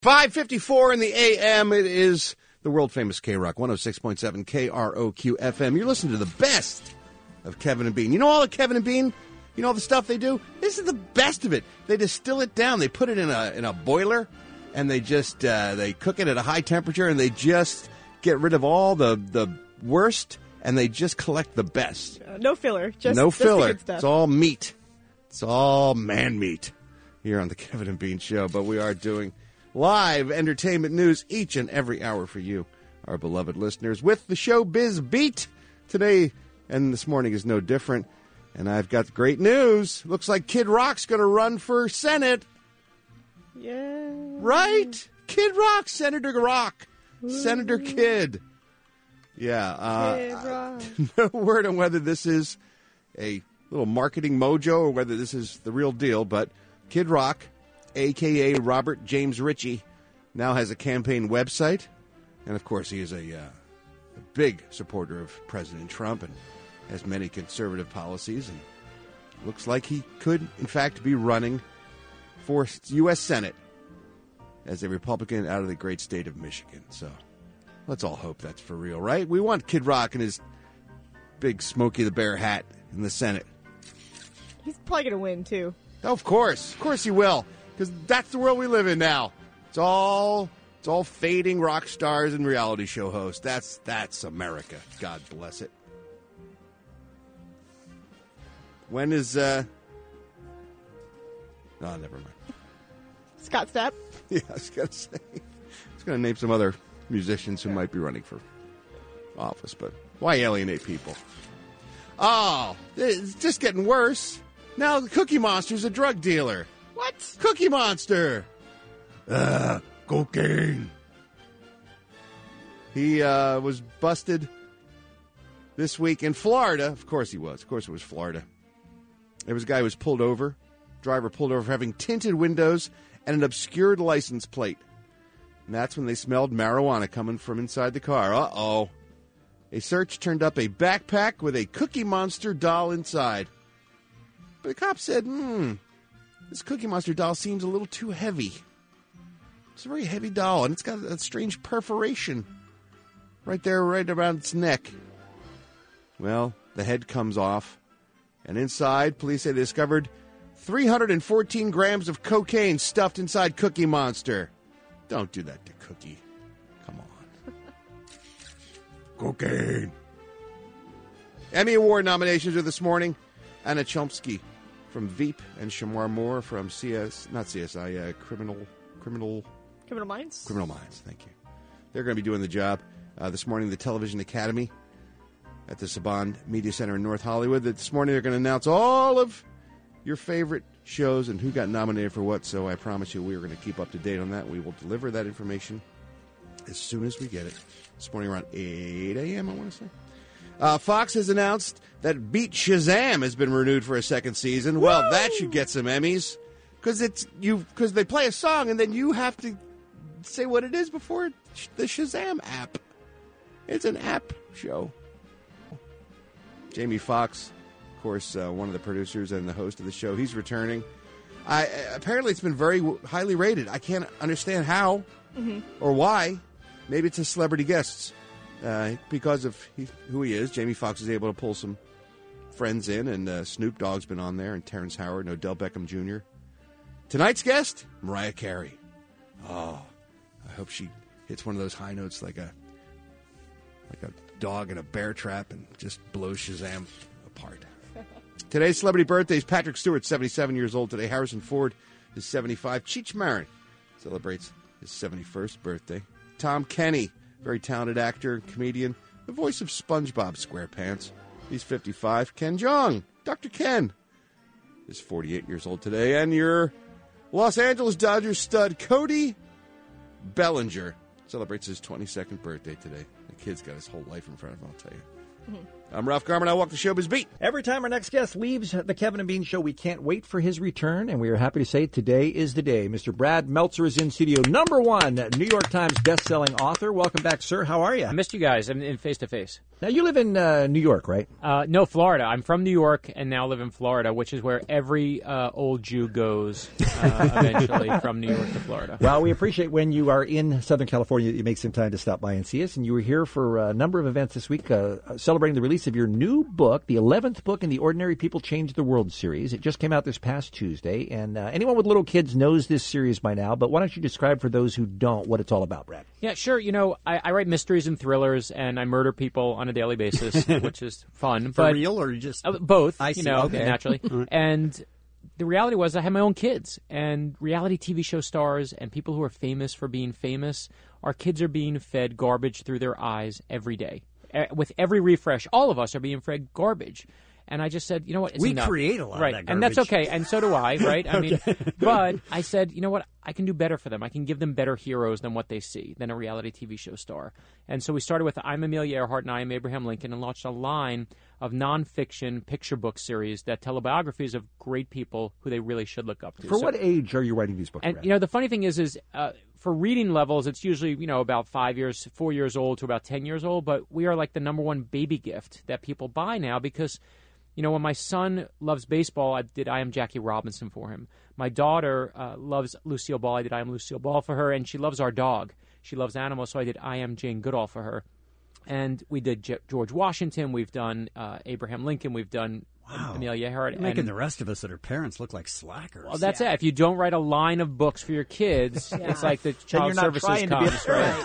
5:54 in the a.m. It is the world-famous K-Rock, 106.7 KROQ FM. You're listening to the best of Kevin and Bean. You know all of Kevin and Bean? You know all the stuff they do? This is the best of it. They distill it down. They put it in a boiler, and they just they cook it at a high temperature, and they just get rid of all the worst, and they just collect the best. No filler. Just no filler. The good stuff. It's all meat. It's all man meat here on the Kevin and Bean Show. But we are doing live entertainment news each and every hour for you, our beloved listeners, with the Showbiz Beat. Today and this morning is no different. And I've got great news. Looks like Kid Rock's going to run for Senate. Yeah. Right? Kid Rock, Senator Rock. Senator Kid. Yeah. Kid Rock. No word on whether this is a little marketing mojo or whether this is the real deal, but Kid Rock, a.k.a. Robert James Ritchie, now has a campaign website. And, of course, he is a big supporter of President Trump and has many conservative policies. And looks like he could, in fact, be running for U.S. Senate as a Republican out of the great state of Michigan. So let's all hope that's for real, right? We want Kid Rock in his big Smokey the Bear hat in the Senate. He's probably going to win, too. Oh, of course. Of course he will. Because that's the world we live in now. It's all fading rock stars and reality show hosts. That's America. God bless it. When is oh, never mind. Scott Stapp? Yeah, I was gonna say. I was gonna name some other musicians who might be running for office, but why alienate people? Oh, it's just getting worse. Now the Cookie Monster's a drug dealer. What? Cookie Monster. Cocaine. He was busted this week in Florida. Of course he was. Of course it was Florida. There was a guy who was pulled over. Driver pulled over for having tinted windows and an obscured license plate. And that's when they smelled marijuana coming from inside the car. Uh-oh. A search turned up a backpack with a Cookie Monster doll inside. But the cop said, this Cookie Monster doll seems a little too heavy. It's a very heavy doll, and it's got a strange perforation right there, right around its neck. Well, the head comes off, and inside, police say they discovered 314 grams of cocaine stuffed inside Cookie Monster. Don't do that to Cookie. Come on. Cocaine. Emmy Award nominations are this morning. Anna Chomsky from Veep and Shamar Moore from Criminal Minds? Criminal Minds, thank you. They're going to be doing the job. This morning, the Television Academy at the Saban Media Center in North Hollywood. This morning, they're going to announce all of your favorite shows and who got nominated for what. So I promise you, we are going to keep up to date on that. We will deliver that information as soon as we get it. This morning around 8 a.m., I want to say. Fox has announced that Beat Shazam has been renewed for a second season. Woo! Well, that should get some Emmys. Because they play a song and then you have to say what it is before the Shazam app. It's an app show. Jamie Foxx, of course, one of the producers and the host of the show, he's returning. Apparently, it's been very highly rated. I can't understand how or why. Maybe it's his celebrity guests. Because of who he is, Jamie Foxx is able to pull some friends in, and Snoop Dogg's been on there, and Terrence Howard, and Odell Beckham Jr. Tonight's guest, Mariah Carey. Oh, I hope she hits one of those high notes like a dog in a bear trap and just blows Shazam apart. Today's celebrity birthday is Patrick Stewart, 77 years old today. Harrison Ford is 75. Cheech Marin celebrates his 71st birthday. Tom Kenny, very talented actor and comedian, the voice of SpongeBob SquarePants. He's 55. Ken Jeong, Dr. Ken, is 48 years old today. And your Los Angeles Dodgers stud, Cody Bellinger, celebrates his 22nd birthday today. The kid's got his whole life in front of him, I'll tell you. I'm Ralph Garman. I walk the showbiz beat. Every time our next guest leaves the Kevin and Bean Show, we can't wait for his return, and we are happy to say today is the day. Mr. Brad Meltzer is in studio. Number one New York Times best-selling author. Welcome back, sir. How are you? I missed you guys. I'm in face-to-face. Now, you live in New York, right? No, Florida. I'm from New York and now live in Florida, which is where every old Jew goes eventually from New York to Florida. Well, we appreciate when you are in Southern California that you make some time to stop by and see us. And you were here for a number of events this week celebrating the release of your new book, the 11th book in the Ordinary People Change the World series. It just came out this past Tuesday. And anyone with little kids knows this series by now. But why don't you describe for those who don't what it's all about, Brad? Yeah, sure. You know, I write mysteries and thrillers, and I murder people on a daily basis, which is fun. For real, or just both? I see. You know, Okay. naturally. And the reality was, I had my own kids, and reality TV show stars and people who are famous for being famous. Our kids are being fed garbage through their eyes every day. With every refresh, all of us are being fed garbage. And I just said, you know what? It's we enough. create a lot right. of that And garbage. that's okay. And so do I, right? I mean, Okay. but I said, you know what? I can do better for them. I can give them better heroes than what they see, than a reality TV show star. And so we started with I'm Amelia Earhart and I am Abraham Lincoln, and launched a line of nonfiction picture book series that tell biographies of great people who they really should look up to. For what age are you writing these books, And Brad? you know, the funny thing is for reading levels, it's usually, you know, about 4 years old to about 10 years old. But we are like the number one baby gift that people buy now because, you know, when my son loves baseball, I Am Jackie Robinson for him. My daughter loves Lucille Ball. I did I Am Lucille Ball for her. And she loves our dog. She loves animals, so I did I Am Jane Goodall for her. And we did George Washington. We've done Abraham Lincoln. We've done Amelia Earhart. You're making the rest of us that are parents look like slackers. Well, that's it. If you don't write a line of books for your kids, it's like the child services comes,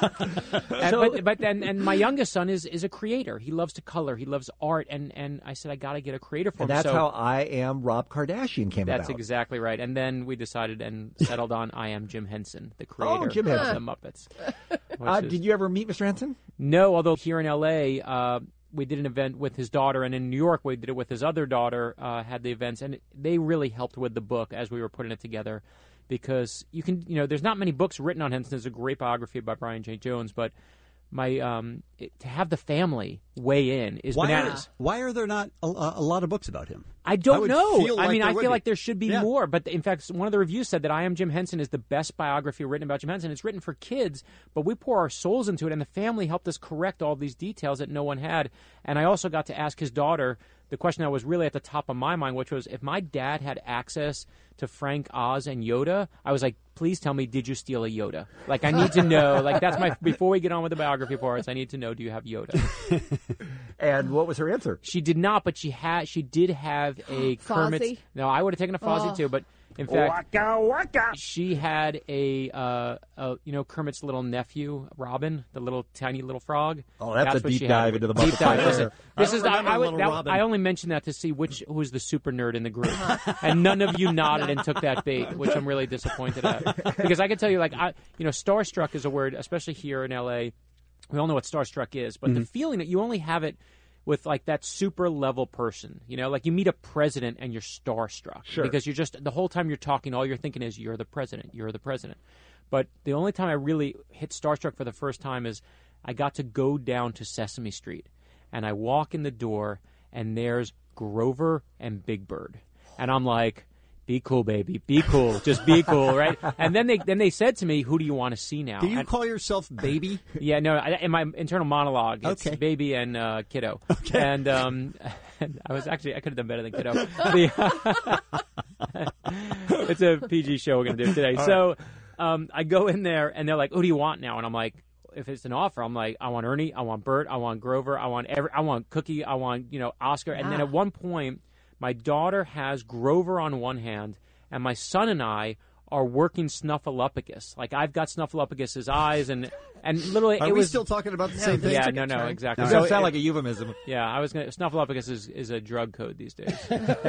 right? And my youngest son is a creator. He loves to color. He loves art. And I said, I got to get a creator for him. And that's how I Am Rob Kardashian came about. That's exactly right. And then we decided and settled on I Am Jim Henson, the creator Jim of Henson. the Muppets. Did you ever meet Mr. Henson? No, although here in L.A., we did an event with his daughter, and in New York we did it with his other daughter, had the events, and they really helped with the book as we were putting it together because there's not many books written on Henson. There's a great biography by Brian J. Jones, but to have the family weigh in is bananas. Why are there not a lot of books about him? I don't know. I feel be. like there should be more. But in fact, one of the reviews said that I Am Jim Henson is the best biography written about Jim Henson. It's written for kids, but we pour our souls into it, and the family helped us correct all these details that no one had. And I also got to ask his daughter the question that was really at the top of my mind, which was, if my dad had access to Frank Oz and Yoda, I was like, please tell me, did you steal a Yoda? Like, I need to know. Like, that's before we get on with the biography parts, I need to know, do you have Yoda? And what was her answer? She did not, but she did have a Kermit. Fozzie? No, I would have taken a Fozzie too, but in fact, she had a Kermit's little nephew, Robin, the little tiny little frog. Oh, that's a what deep she dive had. into the Deep Muppets dive. right Listen, there. I only mentioned that to see who was the super nerd in the group, and none of you nodded and took that bait, which I'm really disappointed at. Because I can tell you, starstruck is a word, especially here in L.A. We all know what starstruck is, but the feeling that you only have it with like that super level person, like you meet a president and you're starstruck. Sure. Because you're just, the whole time you're talking, all you're thinking is, you're the president. But the only time I really hit starstruck for the first time is I got to go down to Sesame Street, and I walk in the door, and there's Grover and Big Bird. And I'm like, be cool, baby. Be cool. Just be cool, right? And then they said to me, who do you want to see now? Do you call yourself baby? Yeah, no. In my internal monologue, it's baby and kiddo. Okay. And I could have done better than kiddo. It's a PG show we're going to do today. So I go in there, and they're like, who do you want now? And I'm like, if it's an offer, I'm like, I want Ernie, I want Bert, I want Grover, I want Cookie, I want, Oscar. And then at one point, my daughter has Grover on one hand, and my son and I are working Snuffleupagus. Like, I've got Snuffleupagus's eyes, and literally Are we still talking about the same thing? Yeah, no, exactly. It doesn't sound like a euphemism. Yeah, Snuffleupagus is a drug code these days.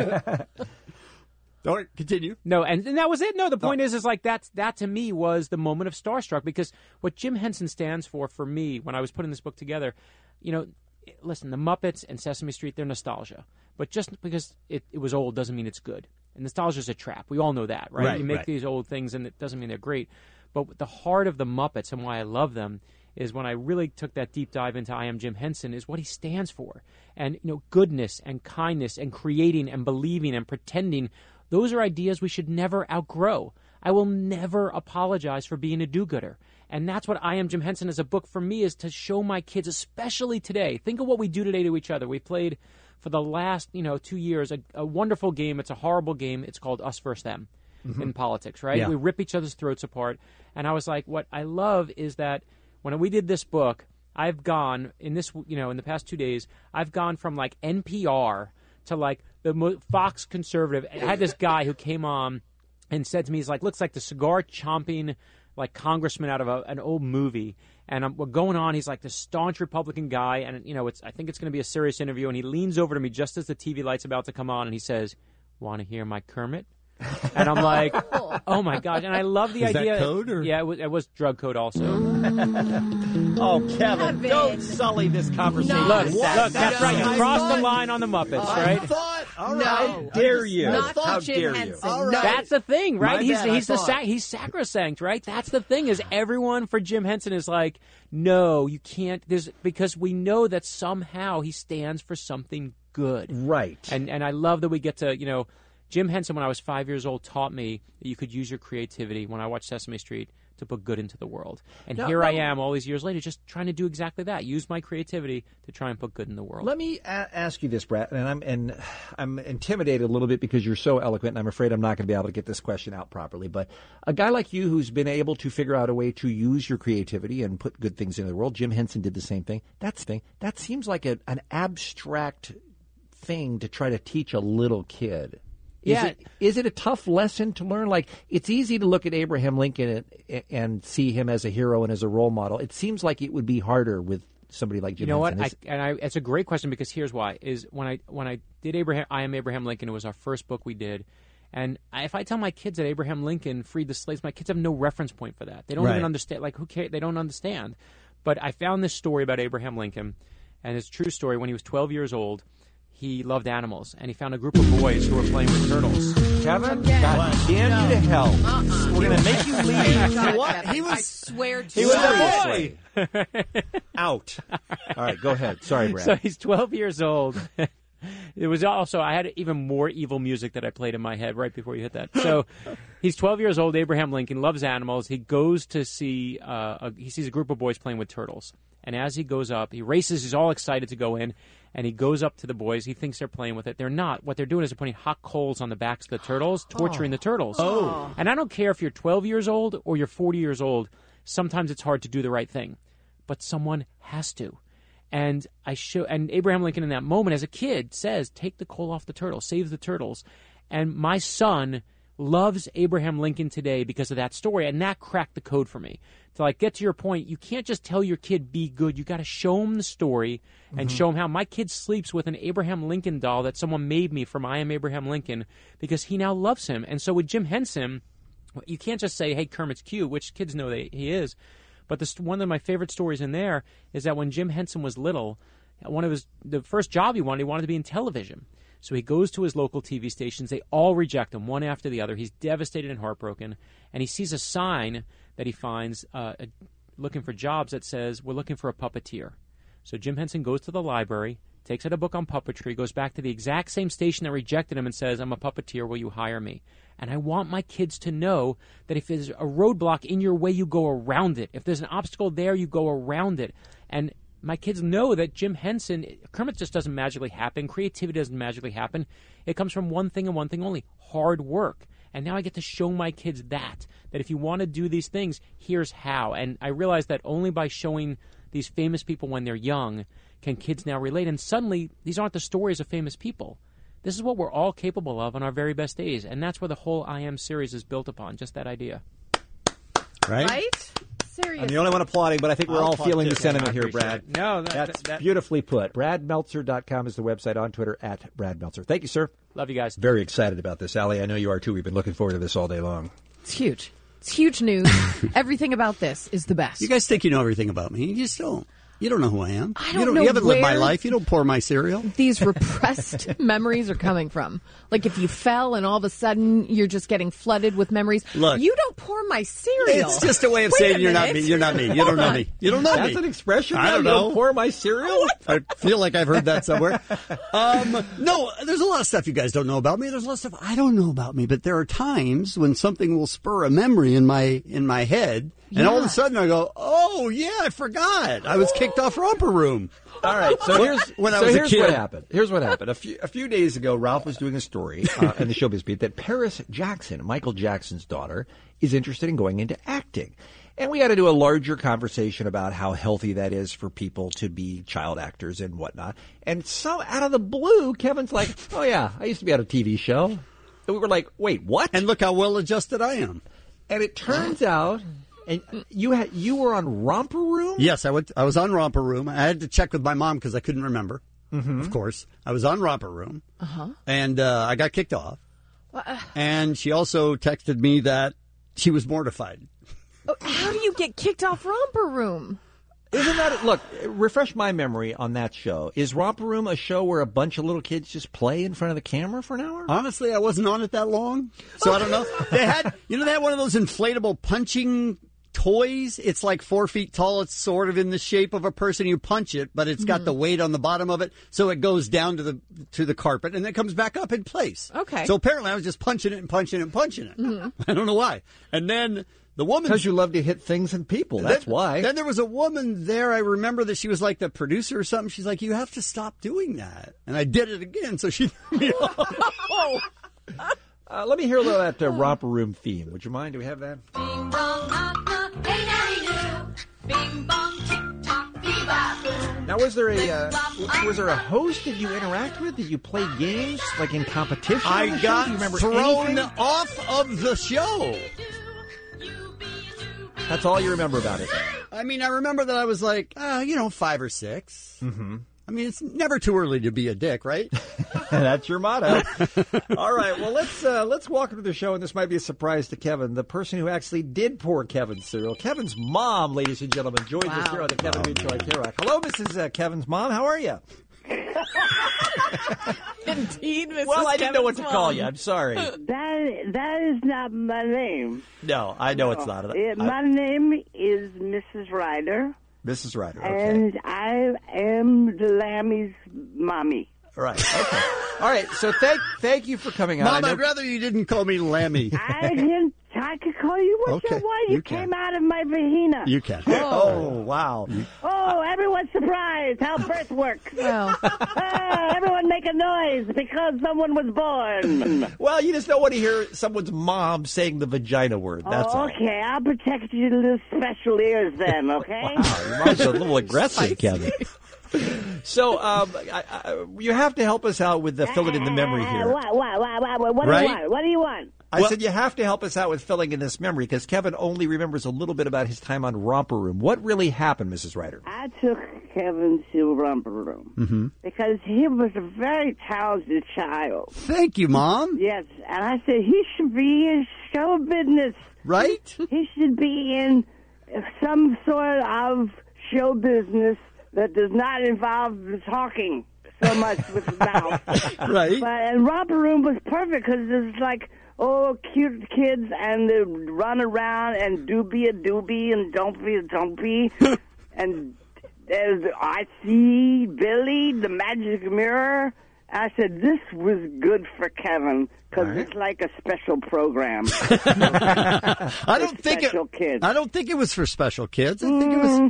All right, continue. No, and that was it. No, the point is like that to me was the moment of starstruck, because what Jim Henson stands for me when I was putting this book together, listen, the Muppets and Sesame Street, they're nostalgia. But just because it was old doesn't mean it's good. And nostalgia is a trap. We all know that, right? You make these old things, and it doesn't mean they're great. But the heart of the Muppets and why I love them is when I really took that deep dive into I Am Jim Henson, is what he stands for. And, goodness and kindness and creating and believing and pretending, those are ideas we should never outgrow. I will never apologize for being a do-gooder. And that's what I Am Jim Henson as a book for me is to show my kids, especially today. Think of what we do today to each other. We played for the last, 2 years a wonderful game. It's a horrible game. It's called Us Versus Them in politics, right? Yeah. We rip each other's throats apart. And I was like, what I love is that when we did this book, I've gone in this, in the past 2 days, I've gone from like NPR to like the Fox conservative. I had this guy who came on and said to me, he's like, looks like the cigar chomping like congressman out of an old movie. And we're going on. He's like the staunch Republican guy. And, I think it's going to be a serious interview. And he leans over to me just as the TV light's about to come on. And he says, want to hear my Kermit? And I'm like, oh, my gosh. And I love the idea. Is that code? Or? Yeah, it was drug code also. Oh, Kevin, don't sully this conversation. Look, that's right. You crossed the line on the Muppets, right? How dare you? How dare you? No. That's the thing, right? My bad, He's sacrosanct, right? That's the thing is everyone for Jim Henson is like, no, you can't. Because we know that somehow he stands for something good, Right. And I love that we get to Jim Henson, when I was 5 years old, taught me that you could use your creativity when I watched Sesame Street to put good into the world. And here I am all these years later just trying to do exactly that, use my creativity to try and put good in the world. Let me ask you this, Brad, and I'm intimidated a little bit because you're so eloquent, and I'm afraid I'm not going to be able to get this question out properly. But a guy like you who's been able to figure out a way to use your creativity and put good things into the world, Jim Henson did the same thing. That seems like an abstract thing to try to teach a little kid. Is it a tough lesson to learn? Like, it's easy to look at Abraham Lincoln and see him as a hero and as a role model. It seems like it would be harder with somebody like Jim Henson. What? It's a great question because here's why: is when I did I Am Abraham Lincoln, it was our first book we did, and if I tell my kids that Abraham Lincoln freed the slaves, my kids have no reference point for that. They don't even understand. Like, who cares? They don't understand. But I found this story about Abraham Lincoln, and it's a true story. When he was 12 years old, he loved animals, and he found a group of boys who were playing with turtles. Kevin, God damn you to hell. We're going to make you leave. What? He was. I swear to He was you. a boy. Out. All right, go ahead. Sorry, Brad. So he's 12 years old. It was also, I had even more evil music that I played in my head right before you hit that. So he's 12 years old, Abraham Lincoln, loves animals. He goes to see, he sees a group of boys playing with turtles. And as he goes up, he races, he's all excited to go in, and he goes up to the boys. He thinks they're playing with it. They're not. What they're doing is they're putting hot coals on the backs of the turtles, torturing the turtles. Oh. And I don't care if you're 12 years old or you're 40 years old, sometimes it's hard to do the right thing. But someone has to. And Abraham Lincoln in that moment as a kid says, take the coal off the turtle, save the turtles. And my son loves Abraham Lincoln today because of that story, and that cracked the code for me. To get to your point, you can't just tell your kid be good. You got to show him the story and show him how. My kid sleeps with an Abraham Lincoln doll that someone made me from I Am Abraham Lincoln because he now loves him. And so with Jim Henson, you can't just say, hey, Kermit's cute, which kids know that he is. But one of my favorite stories in there is that when Jim Henson was little, the first job he wanted to be in television. So he goes to his local TV stations. They all reject him, one after the other. He's devastated and heartbroken. And he sees a sign that he finds looking for jobs that says, we're looking for a puppeteer. So Jim Henson goes to the library, takes out a book on puppetry, goes back to the exact same station that rejected him and says, I'm a puppeteer, will you hire me? And I want my kids to know that if there's a roadblock in your way, you go around it. If there's an obstacle there, you go around it. And my kids know that Jim Henson, Kermit just doesn't magically happen. Creativity doesn't magically happen. It comes from one thing and one thing only, hard work. And now I get to show my kids that if you want to do these things, here's how. And I realize that only by showing these famous people when they're young can kids now relate. And suddenly, these aren't the stories of famous people. This is what we're all capable of on our very best days. And that's where the whole I Am series is built upon, just that idea. Right? Seriously. I'm the only one applauding, but I think we're all feeling the sentiment here, Brad. It. No, that's beautifully put. BradMeltzer.com is the website, on Twitter at Brad Meltzer. Thank you, sir. Love you guys. Very excited about this, Allie. I know you are too. We've been looking forward to this all day long. It's huge. It's huge news. Everything about this is the best. You guys think you know everything about me. You just don't. You don't know who I am. I don't know You haven't lived my where- life. You don't pour my cereal. These repressed memories are coming from. Like if you fell and all of a sudden you're just getting flooded with memories. Look. You don't pour my cereal. It's just a way of Wait saying a you're not me. minute. You're not me. You don't know me. You don't know me. That's an expression. I now? don't You know. pour my cereal. I feel like I've heard that somewhere. No, there's a lot of stuff you guys don't know about me. There's a lot of stuff I don't know about me. But there are times when something will spur a memory in my head, and all of a sudden I go, "Oh yeah, I forgot. I was kicked off Romper Room." All right, so here's When I was a here's kid. what happened. Here's what happened. A few days ago, Ralph was doing a story in the Showbiz Beat that Paris Jackson, Michael Jackson's daughter, is interested in going into acting. And we had to do a larger conversation about how healthy that is for people to be child actors and whatnot. And so out of the blue, Kevin's like, "Oh yeah, I used to be on a TV show." And we were like, "Wait, what?" And look how well adjusted I am. And it turns out, and you were on Romper Room? Yes, I was on Romper Room. I had to check with my mom because I couldn't remember. Of course, I was on Romper Room, and I got kicked off. And she also texted me that she was mortified. How do you get kicked off Romper Room? Isn't that look? Refresh my memory on that show. Is Romper Room a show where a bunch of little kids just play in front of the camera for an hour? Honestly, I wasn't on it that long, so I don't know. They had one of those inflatable punching toys. It's like 4 feet tall. It's sort of in the shape of a person. You punch it, but it's got the weight on the bottom of it, so it goes down to the carpet and then comes back up in place. Okay. So apparently, I was just punching it and punching it and punching it. I don't know why. And then the woman. Because you love to hit things and people. That's why. Then there was a woman there. I remember that she was like the producer or something. She's like, "You have to stop doing that." And I did it again, so she threw me off. Let me hear a little of that Romper Room theme. Would you mind? Do we have that? Bing bong knock knock, hey daddy do. Bing bong tick tock, bebop. Now, was there a host that you interact with? That you play games like in competition? on I the show? got Do you remember thrown anything? off of the show. That's all you remember about it. I mean, I remember that I was like, 5 or 6. Mm-hmm. I mean, it's never too early to be a dick, right? That's your motto. All right, well, let's walk into the show, and this might be a surprise to Kevin. The person who actually did pour Kevin's cereal, Kevin's mom, ladies and gentlemen, joins us here on the Kevin Bean Show on K-Rock. Hello, Mrs. Kevin's mom. How are you? Indeed, Mrs. Well, I didn't know what to Kevin's call mom. you. I'm sorry. That is not my name. No, I know it's not. My name is Mrs. Ryder, Mrs. Ryder. Okay. and I am the Lammy's mommy. Right. Okay. All right. So thank you for coming out. Mom, I know- I'd rather you didn't call me Lammy. I could call you what Okay, you want. you You can. came out of my vagina. You can. Oh, wow. Oh, everyone's surprised how birth works. Well, Everyone make a noise because someone was born. Well, you just don't want to hear someone's mom saying the vagina word. That's all. Okay, I'll protect your little special ears then, okay? Your mom's a little aggressive, Kevin. So, you have to help us out with the filling in the memory here. What do you Right? want? What do you want? I said you have to help us out with filling in this memory because Kevin only remembers a little bit about his time on Romper Room. What really happened, Mrs. Ryder? I took Kevin to Romper Room because he was a very talented child. Thank you, Mom. Yes, and I said he should be in show business. Right? He should be in some sort of show business that does not involve talking so much with the mouth. Right. And Romper Room was perfect because it's like, cute kids, and they run around and do be a doobie and don't be a dumpy. And I see Billy, the magic mirror. I said, this was good for Kevin because it's like a special program. I don't think special kids. I don't think it was for special kids. I think it was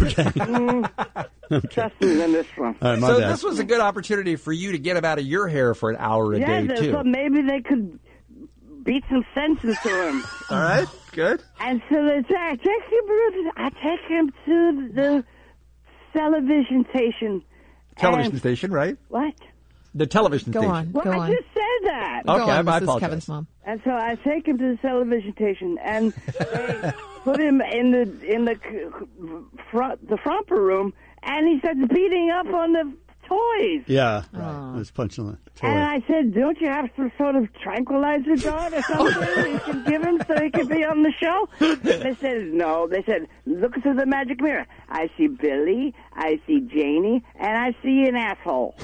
okay. Trust me on this one. All right, my So bad. this was a good opportunity for you to get him out of your hair for an hour a day, Yeah, too. so maybe they could beat some sense into him. All right, good. And so I take him to the television station. Television And- station, right? What? The television go station. on. Well, Go I on. just said that. Okay, Go on, I Mrs. apologize. Kevin's mom. And so I take him to the television station, and they put him in the front, the fromper room, and he starts beating up on the toys. Yeah, right. I was punching the toy. And I said, don't you have some sort of tranquilizer dog or something you can give him so he can be on the show? They said, no. They said, look through the magic mirror. I see Billy, I see Janie, and I see an asshole.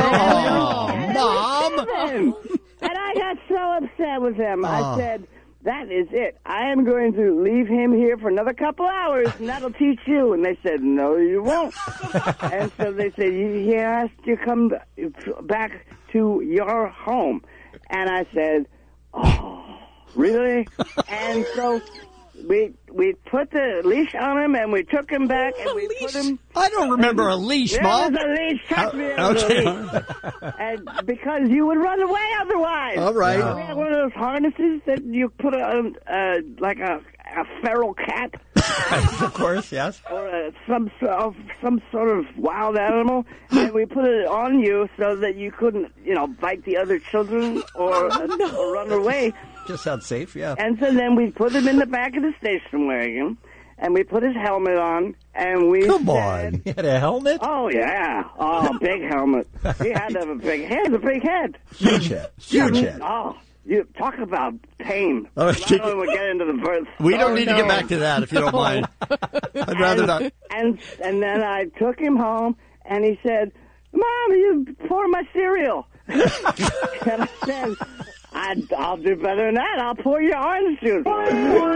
Mom! And I got so upset with him. I said, that is it. I am going to leave him here for another couple hours, and that'll teach you. And they said, no, you won't. And so they said, he has to come back to your home. And I said, oh, really? And so we put the leash on him, and we took him back, and we put him... I don't remember a leash, Mom. There was a leash. Trust me, there was a leash. And because you would run away otherwise. All right. We had one of those harnesses that you put like a feral cat. Of course, yes. Or some sort of wild animal, and we put it on you so that you couldn't, bite the other children or run away. Just sounds safe, yeah. And so then we put him in the back of the station wagon, and we put his helmet on, and we Come said, on. He had a helmet? oh, yeah. Oh, big helmet. He had to have a big head. He has a big head. Huge head. Huge head. Oh, you talk about pain. Oh, I don't want to get into the birth. We don't need to get back to that, if you don't mind. I'd rather not. And then I took him home, and he said, Mom, you pour my cereal. And I said, I'll do better than that. I'll pour your orange juice. Oh,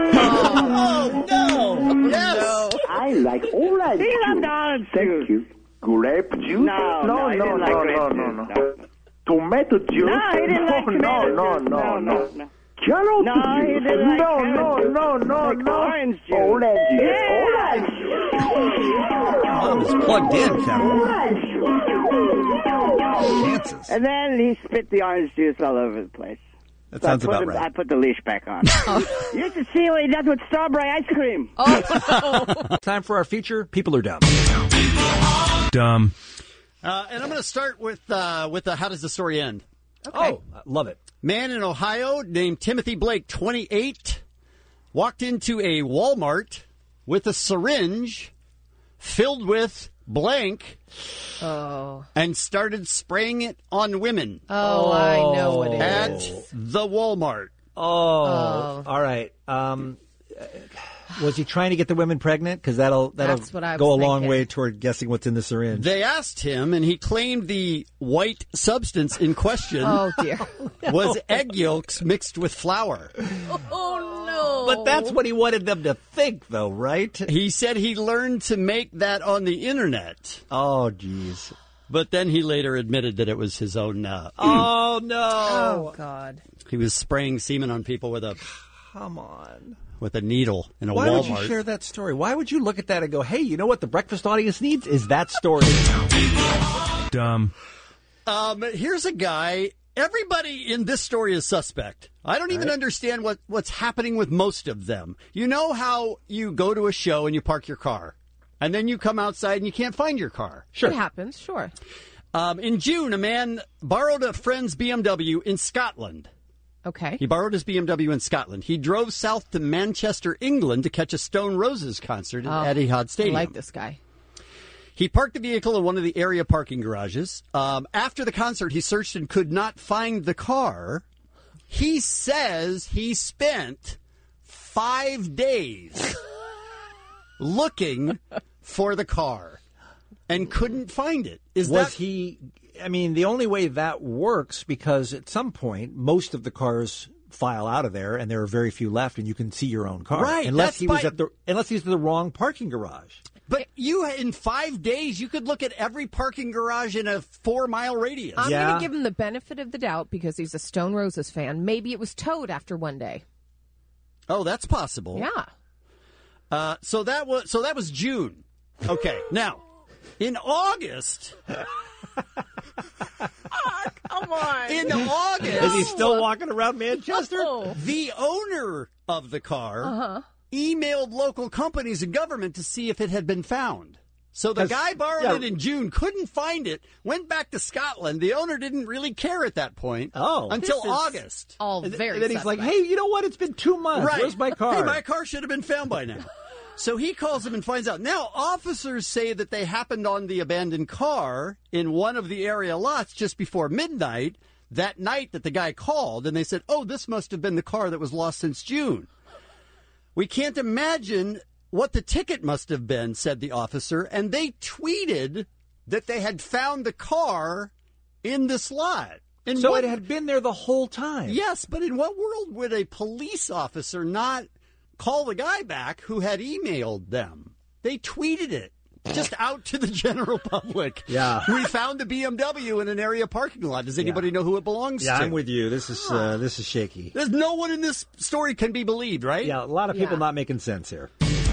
no. Yes. I like orange juice. He loved orange juice. Thank you. Grape juice? No, he didn't like grape juice. No. Tomato juice? No, he didn't like tomato juice. No. No, Carrot he juice? didn't like No. Like orange juice. Orange juice. Yeah. Orange juice. Mom is plugged in, Carol. Chances. And then he spit the orange juice all over the place. That So sounds about I right. put the leash back on. You should see what he does with strawberry ice cream. Time for our feature, People Are Dumb. Dumb. And I'm going to start with the how does the story end? Oh, I love it. Man in Ohio named Timothy Blake, 28, walked into a Walmart with a syringe filled with blank and started spraying it on women Oh, I know what it at is. the Walmart. Oh, all right. Was he trying to get the women pregnant? Because that'll That's what I was go a long thinking. way toward guessing what's in the syringe. They asked him, and he claimed the white substance in question Oh, dear. was egg yolks mixed with flour. Oh, no. But that's what he wanted them to think, though, right? He said he learned to make that on the internet, Oh, jeez. but then he later admitted that it was his own. Oh, no. Oh, God. He was spraying semen on people with a Come on. needle in a Why Walmart. would you share that story? Why would you look at that and go, hey, you know what the breakfast audience needs is that story? Dumb. Here's a guy. Everybody in this story is suspect. I don't even understand what's happening with most of them. You know how you go to a show and you park your car, and then you come outside and you can't find your car. It happens, sure. In June, a man borrowed a friend's BMW in Scotland. Okay. He borrowed his BMW in Scotland. He drove south to Manchester, England to catch a Stone Roses concert at Etihad Stadium. I like this guy. He parked the vehicle in one of the area parking garages. After the concert, he searched and could not find the car. He says he spent 5 days looking for the car and couldn't find it. I mean, the only way that works, because at some point, most of the cars file out of there, and there are very few left, and you can see your own car. Right, Unless that's he was at the wrong parking garage. But in 5 days, you could look at every parking garage in a 4-mile radius. I'm going to give him the benefit of the doubt because he's a Stone Roses fan. Maybe it was towed after one day. Oh, that's possible. Yeah. So that was June. Okay. Now, in August. Come on. In August. Is he still walking around Manchester? The owner of the car emailed local companies and government to see if it had been found. So the guy borrowed it in June, couldn't find it, went back to Scotland. The owner didn't really care at that point until August. All very And then he's like, suspect. hey, you know what? It's been 2 months. Right. Where's my car? Hey, my car should have been found by now. So he calls him and finds out. Now, officers say that they happened on the abandoned car in one of the area lots just before midnight that night that the guy called, and they said, oh, this must have been the car that was lost since June. We can't imagine what the ticket must have been, said the officer, and they tweeted that they had found the car in this lot. So it had been there the whole time. Yes, but in what world would a police officer not call the guy back who had emailed them? They tweeted it just out to the general public. Yeah. We found the BMW in an area parking lot. Does anybody know who it belongs to? Yeah, I'm with you. This is shaky. There's no one in this story can be believed, right? Yeah, a lot of people not making sense here.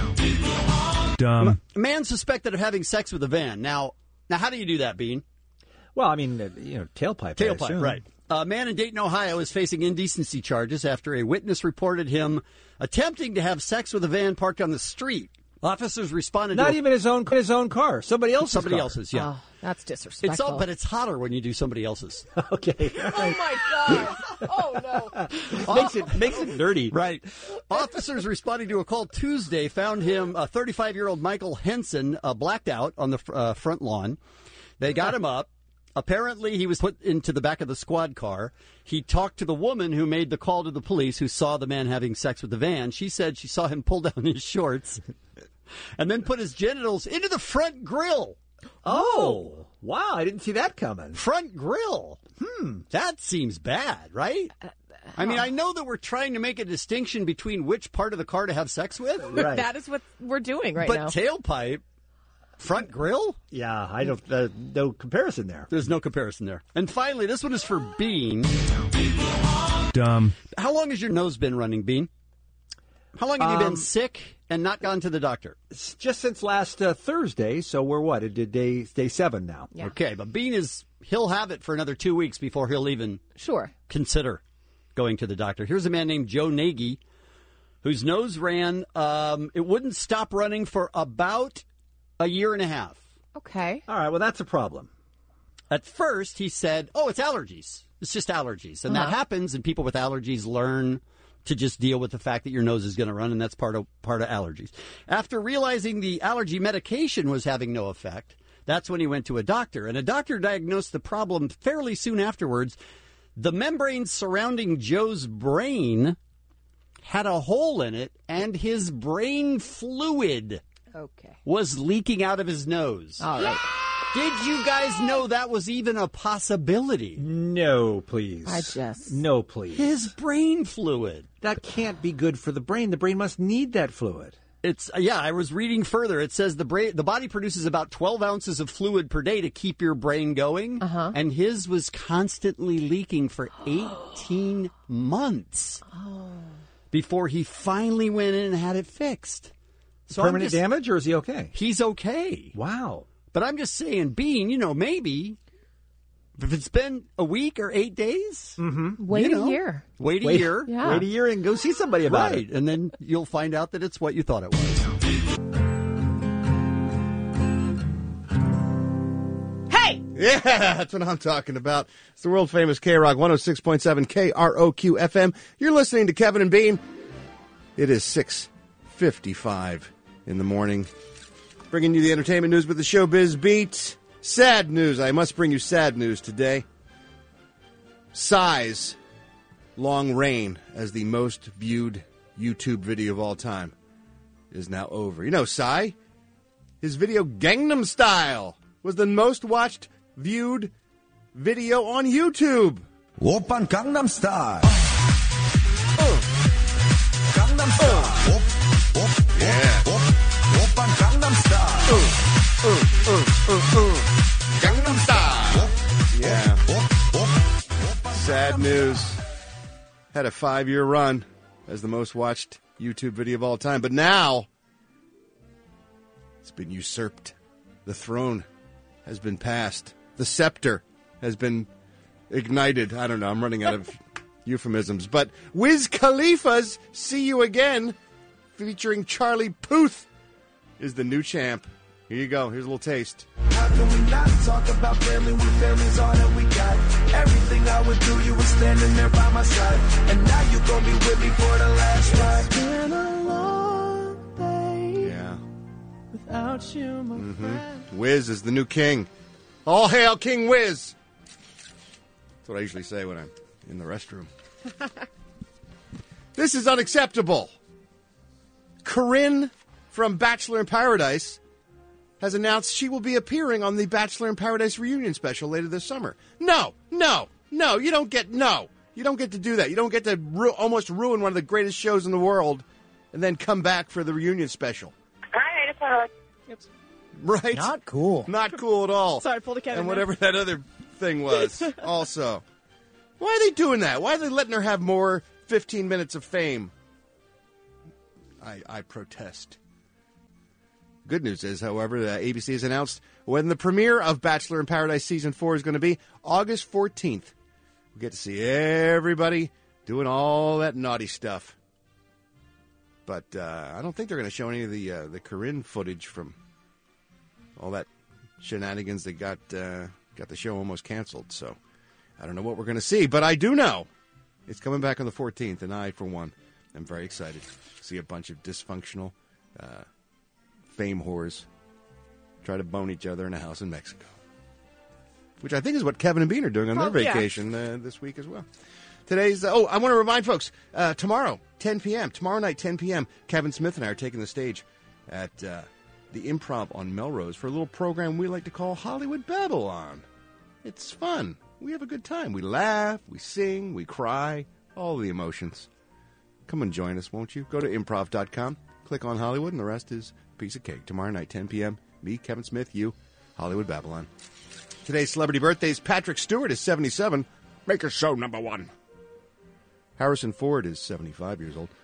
Dumb. A man suspected of having sex with a van. Now, how do you do that, Bean? Well, I mean, tailpipe. I assume. Right. A man in Dayton, Ohio is facing indecency charges after a witness reported him attempting to have sex with a van parked on the street. Officers responded Not to even his own car. Somebody else's. Yeah. Oh, that's disrespectful. But it's hotter when you do somebody else's. Okay. Oh, my God. Oh, no. Makes it dirty. Right. Officers responding to a call Tuesday found him, 35-year-old Michael Henson, blacked out on the front lawn. They got him up. Apparently, he was put into the back of the squad car. He talked to the woman who made the call to the police who saw the man having sex with the van. She said she saw him pull down his shorts and then put his genitals into the front grill. Oh, wow. I didn't see that coming. Front grill. That seems bad, right? I mean, I know that we're trying to make a distinction between which part of the car to have sex with. Right. That is what we're doing now. But tailpipe, front grill? Yeah, I don't. No comparison there. There's no comparison there. And finally, this one is for Bean. Dumb. How long has your nose been running, Bean? How long have you been sick and not gone to the doctor? Just since last Thursday, so we're what? Day 7 now. Yeah. Okay, but Bean he'll have it for another 2 weeks before he'll even consider going to the doctor. Here's a man named Joe Nagy whose nose ran. It wouldn't stop running for about a year and a half. Okay. All right, well, that's a problem. At first, he said, oh, it's allergies. It's just allergies. And that happens, and people with allergies learn to just deal with the fact that your nose is going to run, and that's part of allergies. After realizing the allergy medication was having no effect, that's when he went to a doctor. And a doctor diagnosed the problem fairly soon afterwards. The membrane surrounding Joe's brain had a hole in it, and his brain fluid was leaking out of his nose. All right. Did you guys know that was even a possibility? No, please. No, please. His brain fluid. That can't be good for the brain. The brain must need that fluid. I was reading further. It says the body produces about 12 ounces of fluid per day to keep your brain going. And his was constantly leaking for 18 months before he finally went in and had it fixed. So Permanent damage, or is he okay? He's okay. Wow. But I'm just saying, Bean, maybe if it's been a week or 8 days, Wait a year. Wait a year. Yeah. Wait a year and go see somebody about it. And then you'll find out that it's what you thought it was. Hey! Yeah, that's what I'm talking about. It's the world famous K-Rock 106.7 KROQ FM. You're listening to Kevin and Bean. It is 6:55 in the morning. Bringing you the entertainment news with the Showbiz Beat. Sad news. I must bring you sad news today. Psy's long reign as the most viewed YouTube video of all time is now over. You know Psy? His video Gangnam Style was the most watched viewed video on YouTube. Oppan Gangnam Style. Gangnam Style. Yeah. Oppan Gangnam Style. Gangnam Style. Yeah. Sad news. Had a 5-year run as the most watched YouTube video of all time, but now it's been usurped. The throne has been passed. The scepter has been ignited. I don't know. I'm running out of euphemisms. But Wiz Khalifa's See You Again, featuring Charlie Puth, is the new champ. Here you go. Here's a little taste. How can we not talk about family when family's all that we got? Everything I would do, you were standing there by my side. And now you gon' be with me for the last ride. It's been a long day. Yeah. without you, my friend. Wiz is the new king. All hail King Wiz. That's what I usually say when I'm in the restroom. This is unacceptable. Corinne from Bachelor in Paradise has announced she will be appearing on the Bachelor in Paradise reunion special later this summer. No, you don't get to do that. You don't get to almost ruin one of the greatest shows in the world and then come back for the reunion special. I just want Oops. Right? Not cool. Not cool at all. Sorry, pulled a Kevin. And whatever that other thing was also. Why are they doing that? Why are they letting her have more 15 minutes of fame? I protest. Good news is, however, that ABC has announced when the premiere of Bachelor in Paradise Season 4 is going to be August 14th. We get to see everybody doing all that naughty stuff. But I don't think they're going to show any of the Corinne footage from all that shenanigans that got the show almost canceled. So I don't know what we're going to see. But I do know it's coming back on the 14th, and I, for one, am very excited to see a bunch of dysfunctional fame whores try to bone each other in a house in Mexico, which I think is what Kevin and Bean are doing on their vacation this week as well. Today's, I want to remind folks, tomorrow, 10 p.m., tomorrow night, 10 p.m., Kevin Smith and I are taking the stage at the Improv on Melrose for a little program we like to call Hollywood Babylon. It's fun. We have a good time. We laugh, we sing, we cry, all the emotions. Come and join us, won't you? Go to improv.com, click on Hollywood, and the rest is a piece of cake. Tomorrow night, 10 p.m., me, Kevin Smith, you, Hollywood Babylon. Today's celebrity birthdays, Patrick Stewart is 77. Make a show number one. Harrison Ford is 75 years old.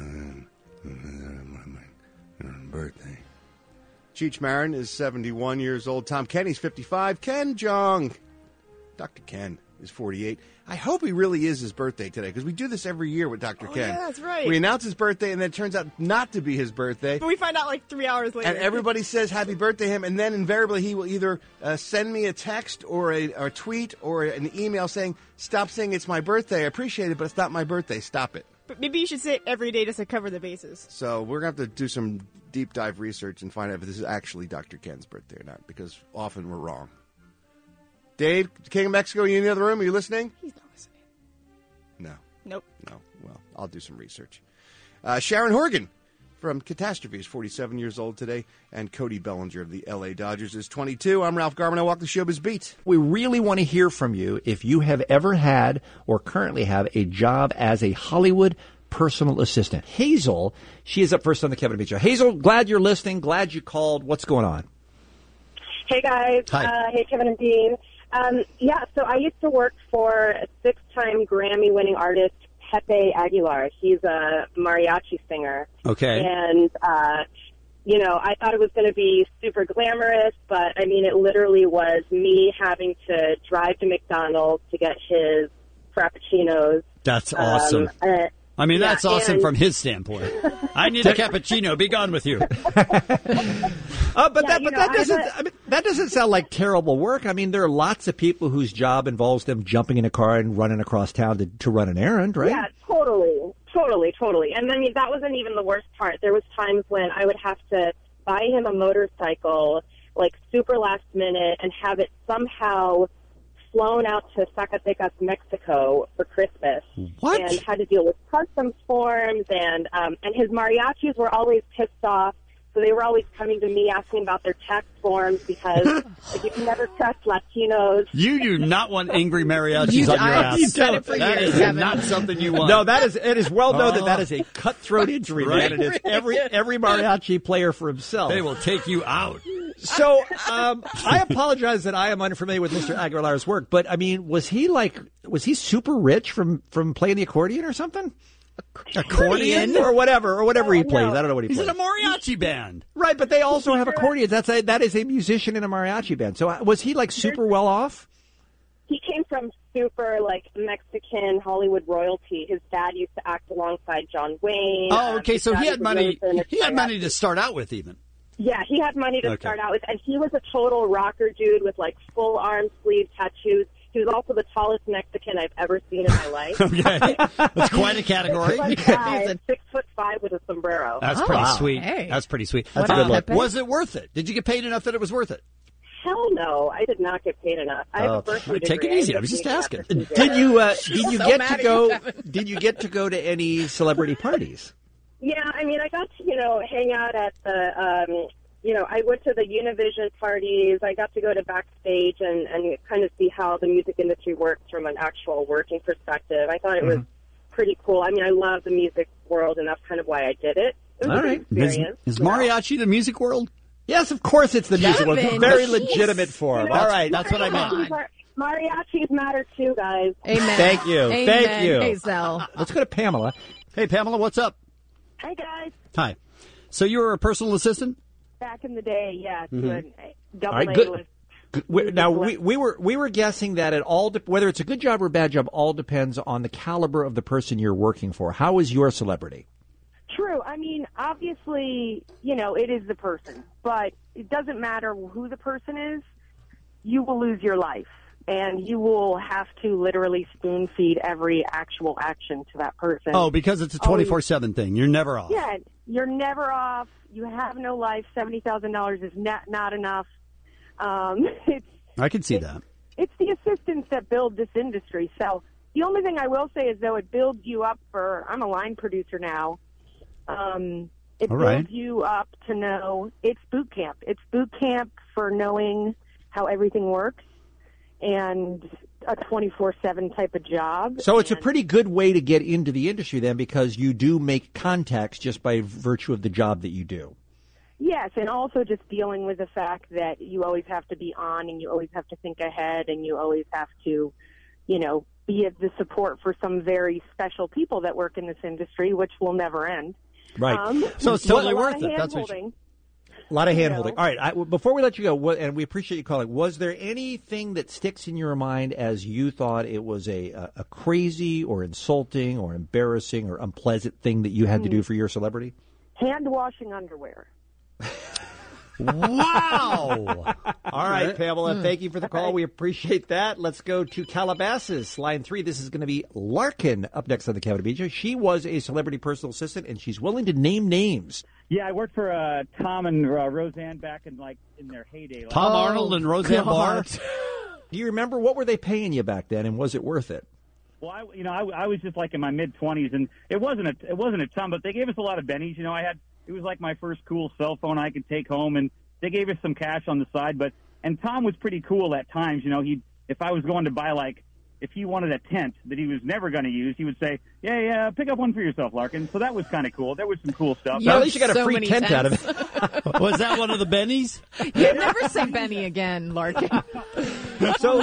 Birthday. Cheech Marin is 71 years old. Tom Kenny's 55. Ken Jeong. Dr. Ken is 48. I hope he really is his birthday today, because we do this every year with Dr. Ken. Yeah, that's right. We announce his birthday, and then it turns out not to be his birthday. But we find out like 3 hours later. And everybody says happy birthday to him, and then invariably he will either send me a text or a tweet or an email saying, stop saying it's my birthday. I appreciate it, but it's not my birthday. Stop it. But maybe you should say it every day just to cover the bases. So we're going to have to do some deep dive research and find out if this is actually Dr. Ken's birthday or not, because often we're wrong. Dave, King of Mexico, you in the other room? Are you listening? He's not listening. No. Nope. No. Well, I'll do some research. Sharon Horgan from Catastrophe is 47 years old today, and Cody Bellinger of the L.A. Dodgers is 22. I'm Ralph Garman. I walk the showbiz beat. We really want to hear from you if you have ever had or currently have a job as a Hollywood personal assistant. Hazel, she is up first on the Kevin and Bean Show. Hazel, glad you're listening. Glad you called. What's going on? Hey, guys. Hi. Hey, Kevin and Dean. So I used to work for a 6-time Grammy-winning artist, Pepe Aguilar. He's a mariachi singer. Okay. And, I thought it was going to be super glamorous, but, it literally was me having to drive to McDonald's to get his frappuccinos. That's awesome. That's awesome from his standpoint. I need a cappuccino. Be gone with you. That doesn't sound like terrible work. There are lots of people whose job involves them jumping in a car and running across town to run an errand, right? Yeah, totally. And that wasn't even the worst part. There was times when I would have to buy him a motorcycle, like super last minute, and have it somehow flown out to Zacatecas, Mexico for Christmas. What? And had to deal with customs forms, and his mariachis were always pissed off, so they were always coming to me asking about their tax forms because you can never trust Latinos. You do not want angry mariachis on your ass. You've said it for That years, is Kevin. not something you want. No, it is well known that is a cutthroat injury, Right. man. It is every mariachi player for himself. They will take you out. So, I apologize that I am unfamiliar with Mr. Aguilar's work, but was he super rich from playing the accordion or something? Accordion? or whatever he plays. No. I don't know what he He's plays. in a mariachi band. Right, but they also have accordions. That is a musician in a mariachi band. So was he super well off? He came from super, Mexican Hollywood royalty. His dad used to act alongside John Wayne. Oh, okay, His so dad he had was money. really He had money to start out with, even. Yeah, he had money to Okay. start out with, and he was a total rocker dude with full arm sleeve tattoos. He was also the tallest Mexican I've ever seen in my life. Okay. That's quite a category. 6'5" with a sombrero. That's pretty wow. sweet. Hey. That's pretty sweet. That's a good look. Was it worth it? Did you get paid enough that it was worth it? Hell no, I did not get paid enough. I have a bursary degree. Take it easy. I was just asking. Did you get mad to at go? you, Kevin. Did you get to go to any celebrity parties? Yeah, I mean, I got to, hang out at the, I went to the Univision parties. I got to go to backstage and kind of see how the music industry works from an actual working perspective. I thought it was pretty cool. I mean, I love the music world, and that's kind of why I did it. It was All a good right. experience. Is mariachi the music world? Yes, of course it's the music one. Kevin, Very jeez. legitimate form. All right. That's what I meant. Mariachis matter too, guys. Amen. Thank you. Amen. Thank you. Hazel. Let's go to Pamela. Hey, Pamela, what's up? Hi, guys. Hi. So you were a personal assistant? Back in the day, yeah, to a double All right, A good. list. Now we were guessing that it all whether it's a good job or a bad job all depends on the caliber of the person you're working for. How is your celebrity? True. I mean, obviously, it is the person, but it doesn't matter who the person is. You will lose your life, and you will have to literally spoon feed every actual action to that person. Oh, because it's a 24/7 thing. You're never off. Yeah, you're never off. You have no life. $70,000 is not enough. I can see that. It's the assistants that build this industry. So the only thing I will say is, though, it builds you up for. I'm a line producer now. It All right. builds you up to know it's boot camp. It's boot camp for knowing how everything works and a 24/7 type of job. So it's a pretty good way to get into the industry then, because you do make contacts just by virtue of the job that you do. Yes, and also just dealing with the fact that you always have to be on and you always have to think ahead and you always have to, be the support for some very special people that work in this industry, which will never end. Right. So it's totally a lot worth of it. That's what hand-holding. A lot of hand-holding. All right, before we let you go, and we appreciate you calling, was there anything that sticks in your mind as you thought it was a crazy or insulting or embarrassing or unpleasant thing that you had to do for your celebrity? Hand-washing underwear. Wow! All right, Pamela, thank you for the call. We appreciate that. Let's go to Calabasas, line 3. This is going to be Larkin up next on the Kevin and BJ. She was a celebrity personal assistant, and she's willing to name names. Yeah, I worked for Tom and Roseanne back in their heyday. Tom Arnold and Roseanne Barr. Do you remember, what were they paying you back then, and was it worth it? Well, I was just like in my mid-20s, and it wasn't a ton, but they gave us a lot of bennies. It was like my first cool cell phone I could take home, and they gave us some cash on the side. And Tom was pretty cool at times. If I was going to buy, if he wanted a tent that he was never going to use, he would say, yeah, pick up one for yourself, Larkin. So that was kind of cool. There was some cool stuff. At least you got a free tent out of it. Was that one of the bennies? You'll never say Benny again, Larkin. So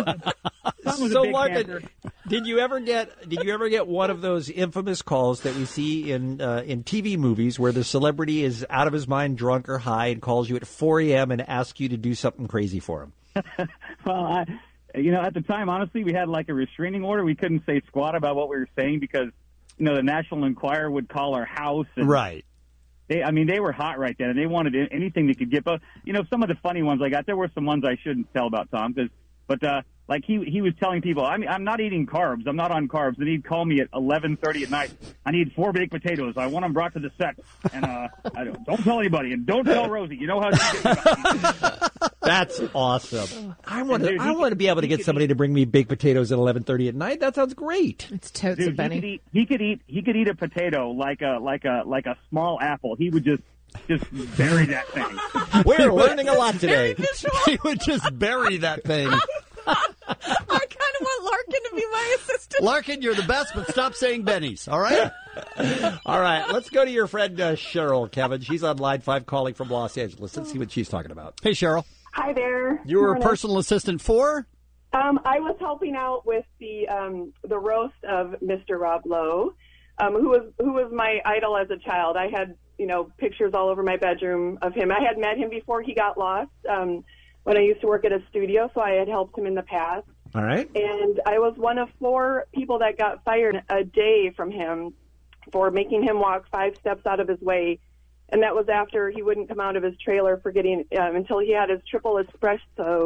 big Larkin, camper. did you ever get one of those infamous calls that we see in TV movies where the celebrity is out of his mind, drunk or high, and calls you at 4 a.m. and asks you to do something crazy for him? Well, at the time, honestly, we had a restraining order. We couldn't say squat about what we were saying because, the National Enquirer would call our house. And right. They were hot right then, and they wanted anything they could get. But, some of the funny ones I got, there were some ones I shouldn't tell about Tom. But he was telling people, I'm not eating carbs. I'm not on carbs. And he'd call me at 11:30 at night. I need 4 baked potatoes. I want them brought to the set. And don't tell anybody. And don't tell Rosie. You know how she gets. That's awesome. I want to be able to get somebody to bring me baked potatoes at 11:30 at night. That sounds great. It's totes of Benny. He could eat a potato like a small apple. He would just bury that thing. We're learning a lot today. He would just bury that thing. I kind of want Larkin to be my assistant. Larkin, you're the best, but stop saying bennies, all right? All right, let's go to your friend Cheryl, Kevin. She's on line 5 calling from Los Angeles. Let's see what she's talking about. Hey, Cheryl. Hi there. You were a personal assistant for? I was helping out with the roast of Mr. Rob Lowe, who was my idol as a child. I had pictures all over my bedroom of him. I had met him before he got lost when I used to work at a studio, so I had helped him in the past. All right. And I was one of 4 people that got fired a day from him for making him walk 5 steps out of his way. And that was after he wouldn't come out of his trailer for getting until he had his triple espresso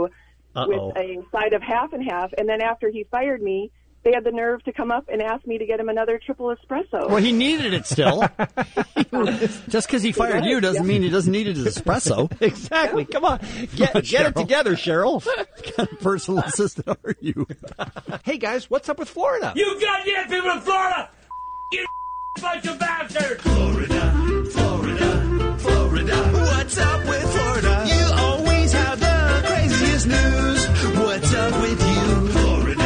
with a side of half and half. And then after he fired me, they had the nerve to come up and ask me to get him another triple espresso. Well, he needed it still. Just because he fired you doesn't mean he doesn't need his espresso. Exactly. Come on. Get it together, Cheryl. What kind of personal assistant are you? Hey, guys, what's up with Florida? You goddamn people in Florida! You bunch of bastards! Florida. What's up with Florida? You always have the craziest news. What's up with you? Florida.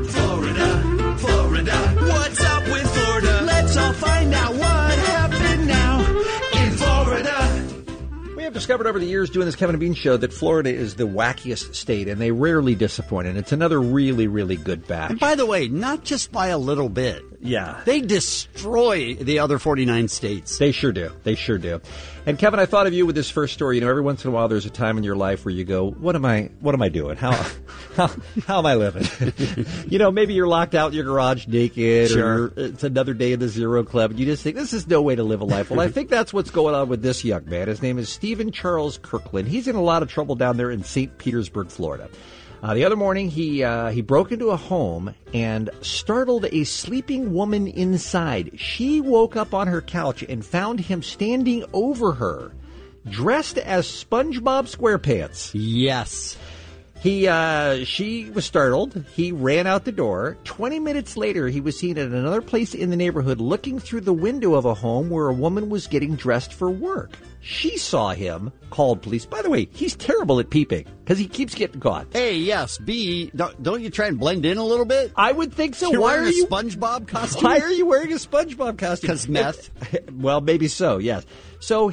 What's up with Florida? Let's all find out what happened now in Florida. We have discovered over the years doing this Kevin and Bean show that Florida is the wackiest state, and they rarely disappoint. And it's another really, really good batch. And by the way, not just by a little bit. Yeah. They destroy the other 49 states. They sure do. They sure do. And Kevin, I thought of you with this first story. You know, every once in a while there's a time in your life where you go, what am I doing? How am I living? You know, maybe you're locked out in your garage naked, Sure. or it's another day in the Zero Club, and you just think, this is no way to live a life. Well, I think that's what's going on with this young man. His name is Stephen Charles Kirkland. He's in a lot of trouble down there in St. Petersburg, Florida. The other morning, he broke into a home and startled a sleeping woman inside. She woke up on her couch and found him standing over her, dressed as SpongeBob SquarePants. Yes. She was startled. He ran out the door. 20 minutes later, he was seen at another place in the neighborhood looking through the window of a home where a woman was getting dressed for work. She saw him, called police. By the way, he's terrible at peeping because he keeps getting caught. A, yes. B, don't you try and blend in a little bit? I would think so. You're Why wearing are you a SpongeBob costume? Why are you wearing a SpongeBob costume? Because meth. Well, maybe so, yes. So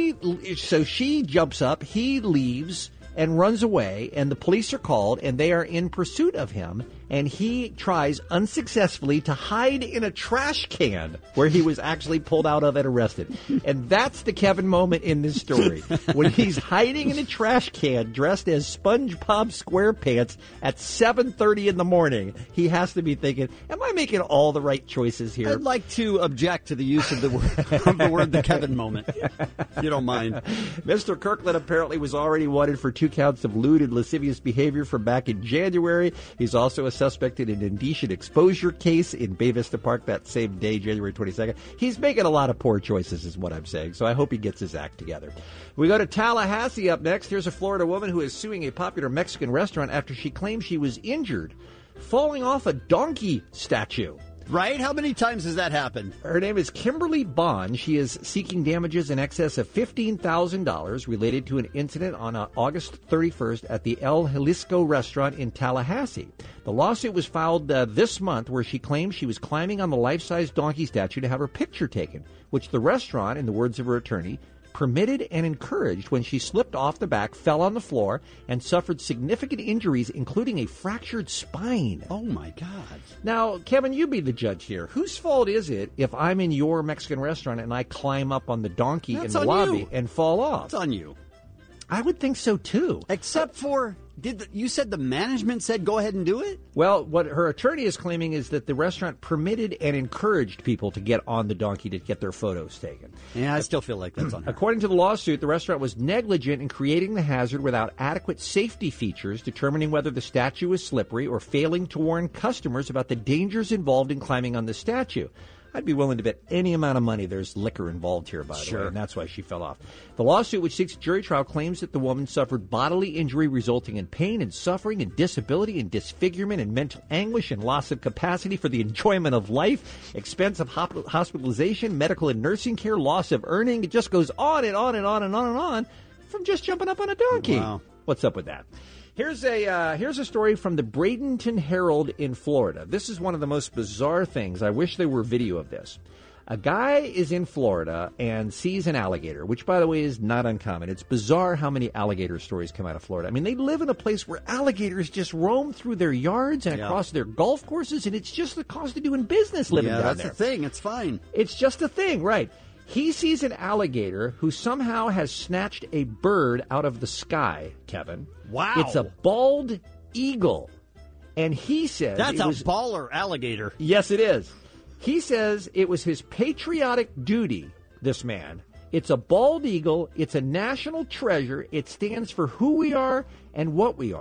she jumps up, he leaves and runs away, and the police are called, and they are in pursuit of him, and he tries unsuccessfully to hide in a trash can where he was actually pulled out of and arrested. And that's the Kevin moment in this story. When he's hiding in a trash can dressed as SpongeBob SquarePants at 7:30 in the morning, he has to be thinking, am I making all the right choices here? I'd like to object to the use of the word the Kevin moment, if you don't mind. Mr. Kirkland apparently was already wanted for 2 counts of lewd and lascivious behavior from back in January. He's also a suspect in an indecent exposure case in Bay Vista Park that same day, January 22nd. He's making a lot of poor choices is what I'm saying, so I hope he gets his act together. We go to Tallahassee up next. Here's a Florida woman who is suing a popular Mexican restaurant after she claims she was injured falling off a donkey statue. Right? How many times has that happened? Her name is Kimberly Bond. She is seeking damages in excess of $15,000 related to an incident on August 31st at the El Jalisco restaurant in Tallahassee. The lawsuit was filed this month where she claims she was climbing on the life-size donkey statue to have her picture taken, which the restaurant, in the words of her attorney, permitted and encouraged when she slipped off the back, fell on the floor, and suffered significant injuries, including a fractured spine. Oh, my God. Now, Kevin, you be the judge here. Whose fault is it if I'm in your Mexican restaurant and I climb up on the donkey in the lobby and fall off? It's on you. I would think so, too. Except for, you said the management said go ahead and do it? Well, what her attorney is claiming is that the restaurant permitted and encouraged people to get on the donkey to get their photos taken. Yeah, I still feel like that's on her. According to the lawsuit, the restaurant was negligent in creating the hazard without adequate safety features, determining whether the statue was slippery, or failing to warn customers about the dangers involved in climbing on the statue. I'd be willing to bet any amount of money there's liquor involved here, by the way, and that's why she fell off. The lawsuit, which seeks a jury trial, claims that the woman suffered bodily injury resulting in pain and suffering and disability and disfigurement and mental anguish and loss of capacity for the enjoyment of life, expense of hospitalization, medical and nursing care, loss of earning. It just goes on and on and on and on and on from just jumping up on a donkey. Wow. What's up with that? Here's a story from the Bradenton Herald in Florida. This is one of the most bizarre things. I wish there were video of this. A guy is in Florida and sees an alligator, which, by the way, is not uncommon. It's bizarre how many alligator stories come out of Florida. I mean, they live in a place where alligators just roam through their yards and across their golf courses, and it's just the cost of doing business living down there. Yeah, that's the thing. It's fine. It's just a thing, right? He sees an alligator who somehow has snatched a bird out of the sky, Kevin. Wow. It's a bald eagle. And he says... That's a baller alligator. Yes, it is. He says it was his patriotic duty, this man. It's a bald eagle. It's a national treasure. It stands for who we are and what we are.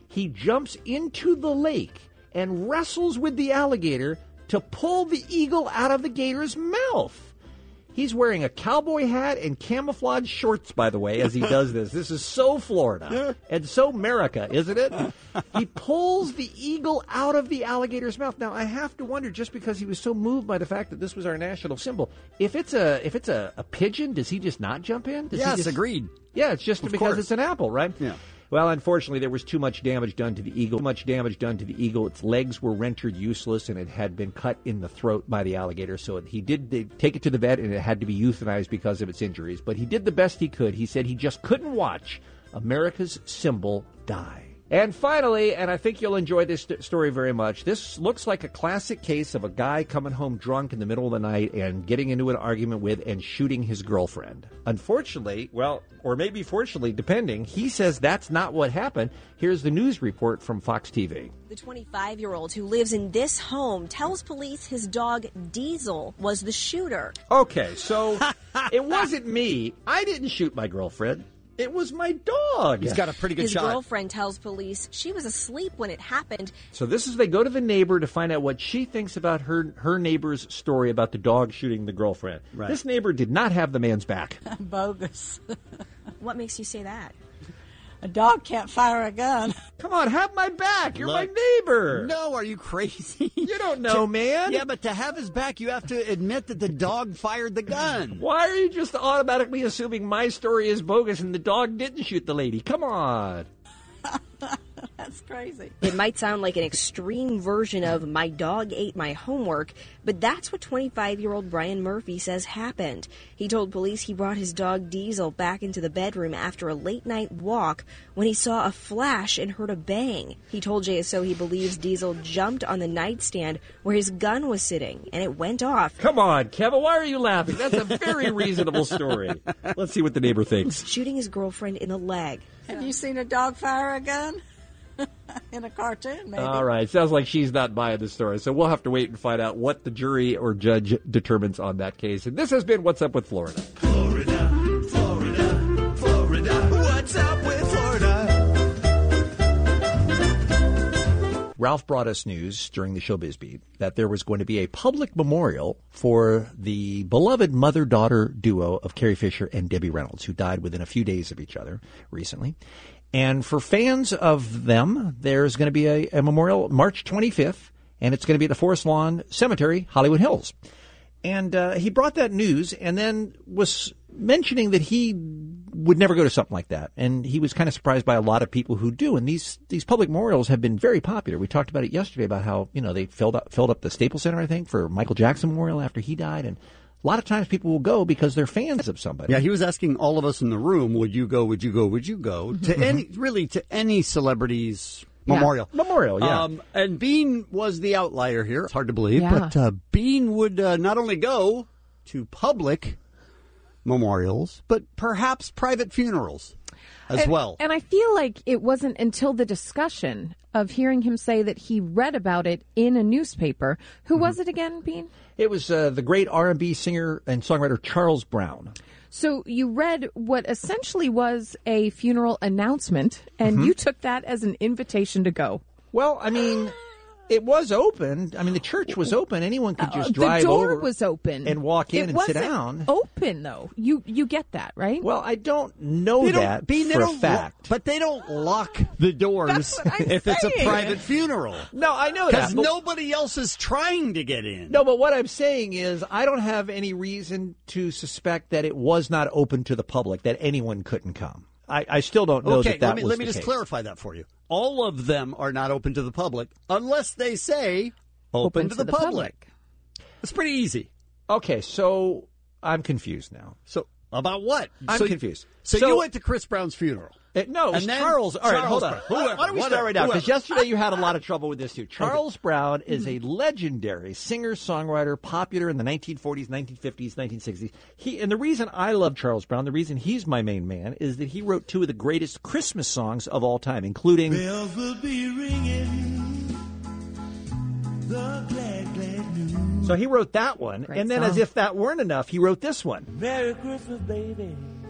he jumps into the lake and wrestles with the alligator to pull the eagle out of the gator's mouth. He's wearing a cowboy hat and camouflage shorts, by the way, as he does this. This is so Florida and so America, isn't it? He pulls the eagle out of the alligator's mouth. Now, I have to wonder, just because he was so moved by the fact that this was our national symbol, if it's a pigeon, does he just not jump in? Does he Yes, just... agreed. Yeah, it's just Of because course. it's an apple, right? Yeah. Well, unfortunately, there was too much damage done to the eagle. Its legs were rendered useless, and it had been cut in the throat by the alligator. So they take it to the vet, and it had to be euthanized because of its injuries. But he did the best he could. He said he just couldn't watch America's symbol die. And finally, and I think you'll enjoy this story very much, this looks like a classic case of a guy coming home drunk in the middle of the night and getting into an argument with and shooting his girlfriend. Unfortunately, well, or maybe fortunately, depending, he says that's not what happened. Here's the news report from Fox TV. The 25-year-old who lives in this home tells police his dog Diesel was the shooter. Okay, so it wasn't me. I didn't shoot my girlfriend. It was my dog. He's got a pretty good His shot. girlfriend tells police she was asleep when it happened. So this is, they go to the neighbor to find out what she thinks about her neighbor's story about the dog shooting the girlfriend. Right. This neighbor did not have the man's back. Bogus. What makes you say that? A dog can't fire a gun. Come on, have my back. You're Look. my neighbor. No, are you crazy? You don't know, man. Yeah, but to have his back, you have to admit that the dog fired the gun. Why are you just automatically assuming my story is bogus and the dog didn't shoot the lady? Come on. That's crazy. It might sound like an extreme version of my dog ate my homework, but that's what 25-year-old Brian Murphy says happened. He told police he brought his dog Diesel back into the bedroom after a late-night walk when he saw a flash and heard a bang. He told JSO he believes Diesel jumped on the nightstand where his gun was sitting, and it went off. Come on, Kevin, why are you laughing? That's a very reasonable story. Let's see what the neighbor thinks. Shooting his girlfriend in the leg. Have you seen a dog fire a gun? In a cartoon, maybe. All right. Sounds like she's not buying the story. So we'll have to wait and find out what the jury or judge determines on that case. And this has been What's Up with Florida. Florida, what's up with Florida? Ralph brought us news during the Showbiz Beat that there was going to be a public memorial for the beloved mother-daughter duo of Carrie Fisher and Debbie Reynolds, who died within a few days of each other recently. And for fans of them, there's going to be a memorial March 25th, and it's going to be at the Forest Lawn Cemetery, Hollywood Hills. And he brought that news and then was mentioning that he would never go to something like that. And he was kind of surprised by a lot of people who do. And these public memorials have been very popular. We talked about it yesterday about how, they filled up the Staples Center, I think, for Michael Jackson Memorial after he died. And a lot of times people will go because they're fans of somebody. Yeah, he was asking all of us in the room, would you go to any celebrity's memorial? Memorial, yeah. And Bean was the outlier here. It's hard to believe, Yeah. but Bean would not only go to public memorials, but perhaps private funerals as well. And I feel like it wasn't until the discussion of hearing him say that he read about it in a newspaper. Who was it again, Bean? It was the great R&B singer and songwriter Charles Brown. So you read what essentially was a funeral announcement, and you took that as an invitation to go. Well, I mean, it was open. I mean, the church was open. Anyone could just drive the door over was open and walk in it and sit wasn't down. Open though, you get that, right? Well, I don't know They don't- that Bean, they for a don't fact. but they don't lock the doors That's what I'm if it's a saying. private funeral. No, I know Because that. but- nobody else is trying to get in. No, but what I'm saying is I don't have any reason to suspect that it was not open to the public, that anyone couldn't come. I still don't know Okay, that was let me the just case. clarify that for you. All of them are not open to the public unless they say open to the public. It's pretty easy. Okay, so I'm confused now. So about what? I'm So- confused. So you went to Chris Brown's funeral. No, it was And then Charles. All right, hold on. Charles Brown. Why don't we start right now? Because yesterday you had a lot of trouble with this too. Charles Brown is a legendary singer-songwriter, popular in the 1940s, 1950s, 1960s. And the reason I love Charles Brown, the reason he's my main man, is that he wrote two of the greatest Christmas songs of all time, including Bells will be ringing. The glad, glad news. So he wrote that one, Great and then song. as if that weren't enough, he wrote this one. Merry Christmas, baby.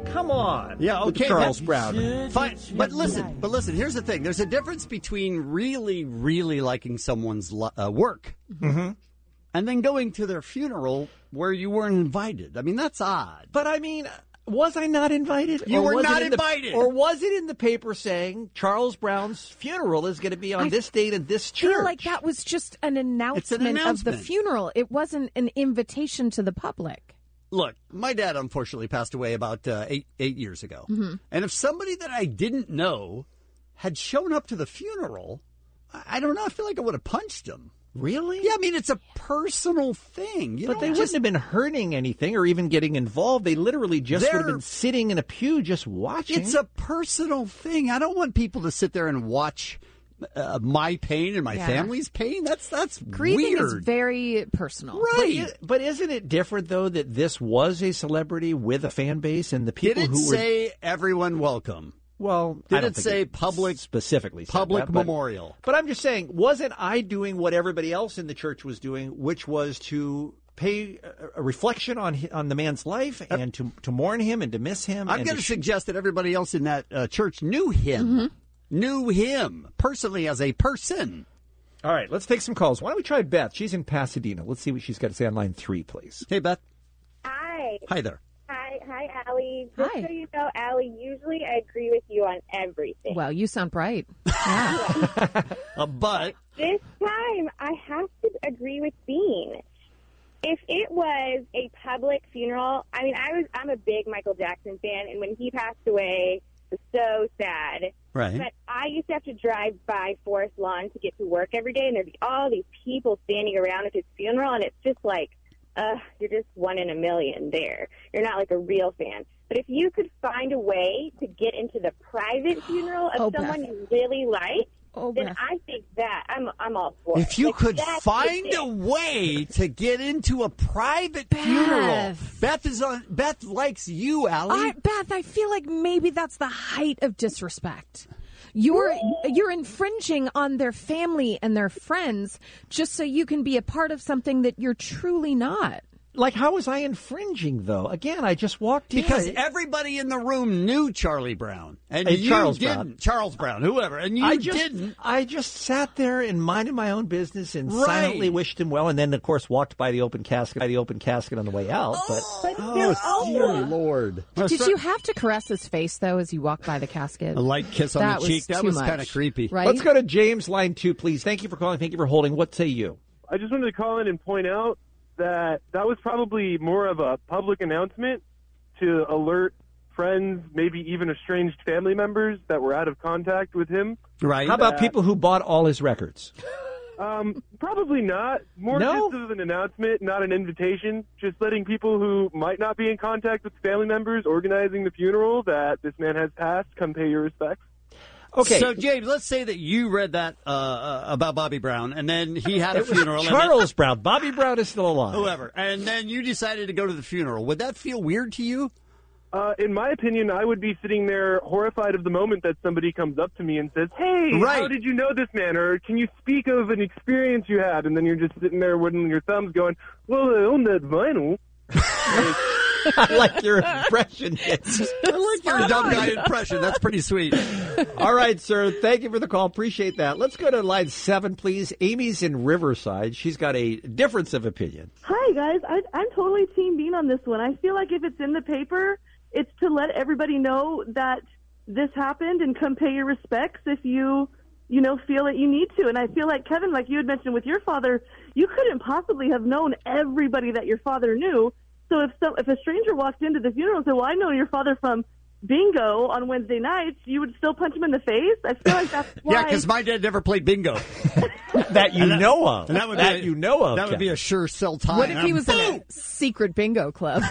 Come on. Yeah, with okay. Charles that- Brown. Fine. But listen, here's the thing. There's a difference between really, really liking someone's work and then going to their funeral where you weren't invited. I mean, that's odd. But I mean, was I not invited? You Or were was it not in the- invited. Or was it in the paper saying Charles Brown's funeral is going to be on this date at this I church? feel like that was just an announcement, of the announcement. funeral. It wasn't an invitation to the public. Look, my dad unfortunately passed away about 8 years ago. And if somebody that I didn't know had shown up to the funeral, I don't know. I feel like I would have punched him. Really? Yeah, I mean, it's a personal thing. But they wouldn't have been hurting anything or even getting involved. They literally just would have been sitting in a pew just watching. It's a personal thing. I don't want people to sit there and watch my pain and my family's pain. That's Grieving weird. is very personal. Right. But isn't it different, though, that this was a celebrity with a fan base and the people Did it who were... say everyone welcome? Well, Did I don't it think say public specifically said public that, but- memorial? But I'm just saying, wasn't I doing what everybody else in the church was doing, which was to pay a reflection on the man's life and to mourn him and to miss him? I'm going to suggest that everybody else in that church knew him. Knew him personally as a person. All right, let's take some calls. Why don't we try Beth? She's in Pasadena. Let's see what she's got to say on line 3, please. Hey, Beth. Hi. Hi there. Hi, Allie. Just so you know, Allie, usually I agree with you on everything. Well, you sound bright. But This time, I have to agree with Bean. If it was a public funeral, I mean, I'm a big Michael Jackson fan, and when he passed away, it was so sad. Right. But I used to have to drive by Forest Lawn to get to work every day, and there'd be all these people standing around at his funeral, and it's just like, you're just one in a million there. You're not like a real fan. But if you could find a way to get into the private funeral of someone you really like, then I think that I'm all for it. if you Like, could that's find the a thing. way to get into a private funeral, Beth likes you, Allie. Beth, I feel like maybe that's the height of disrespect. You're infringing on their family and their friends just so you can be a part of something that you're truly not. Like, how was I infringing, though? Again, I just walked in. Because everybody in the room knew Charlie Brown. And you Charles didn't. Brown. Charles Brown, whoever. And you didn't. I just sat there and minded my own business and Right. silently wished him well, and then, of course, walked by the open casket on the way out. But dear Lord. Did you have to caress his face, though, as you walked by the casket? A light kiss on That the cheek. was That too was much, kind of creepy. right? Let's go to James, line 2, please. Thank you for calling. Thank you for holding. What say you? I just wanted to call in and point out that was probably more of a public announcement to alert friends, maybe even estranged family members that were out of contact with him. Right. How about people who bought all his records? Probably not. More No? just as an announcement, not an invitation. Just letting people who might not be in contact with family members organizing the funeral that this man has passed come pay your respects. Okay. So, James, let's say that you read that about Bobby Brown, and then he had a It was funeral. Charles Brown. Bobby Brown is still alive. Whoever. And then you decided to go to the funeral. Would that feel weird to you? In my opinion, I would be sitting there horrified of the moment that somebody comes up to me and says, "Hey, Right. how did you know this man?" Or can you speak of an experience you had? And then you're just sitting there wiggling your thumbs going, "Well, I own that vinyl." I like your impression. I like your dumb guy impression. That's pretty sweet. All right, sir. Thank you for the call. Appreciate that. Let's go to line 7, please. Amy's in Riverside. She's got a difference of opinion. Hi, guys. I'm totally Team Bean on this one. I feel like if it's in the paper, it's to let everybody know that this happened and come pay your respects if you feel that you need to. And I feel like, Kevin, like you had mentioned with your father, you couldn't possibly have known everybody that your father knew. So if a stranger walked into the funeral and said, "Well, I know your father from bingo on Wednesday nights," you would still punch him in the face. I feel like that's why. Yeah, because my dad never played bingo. That you know of. And that would That you know of, That would be a sure sell time. What if he was in a secret bingo club?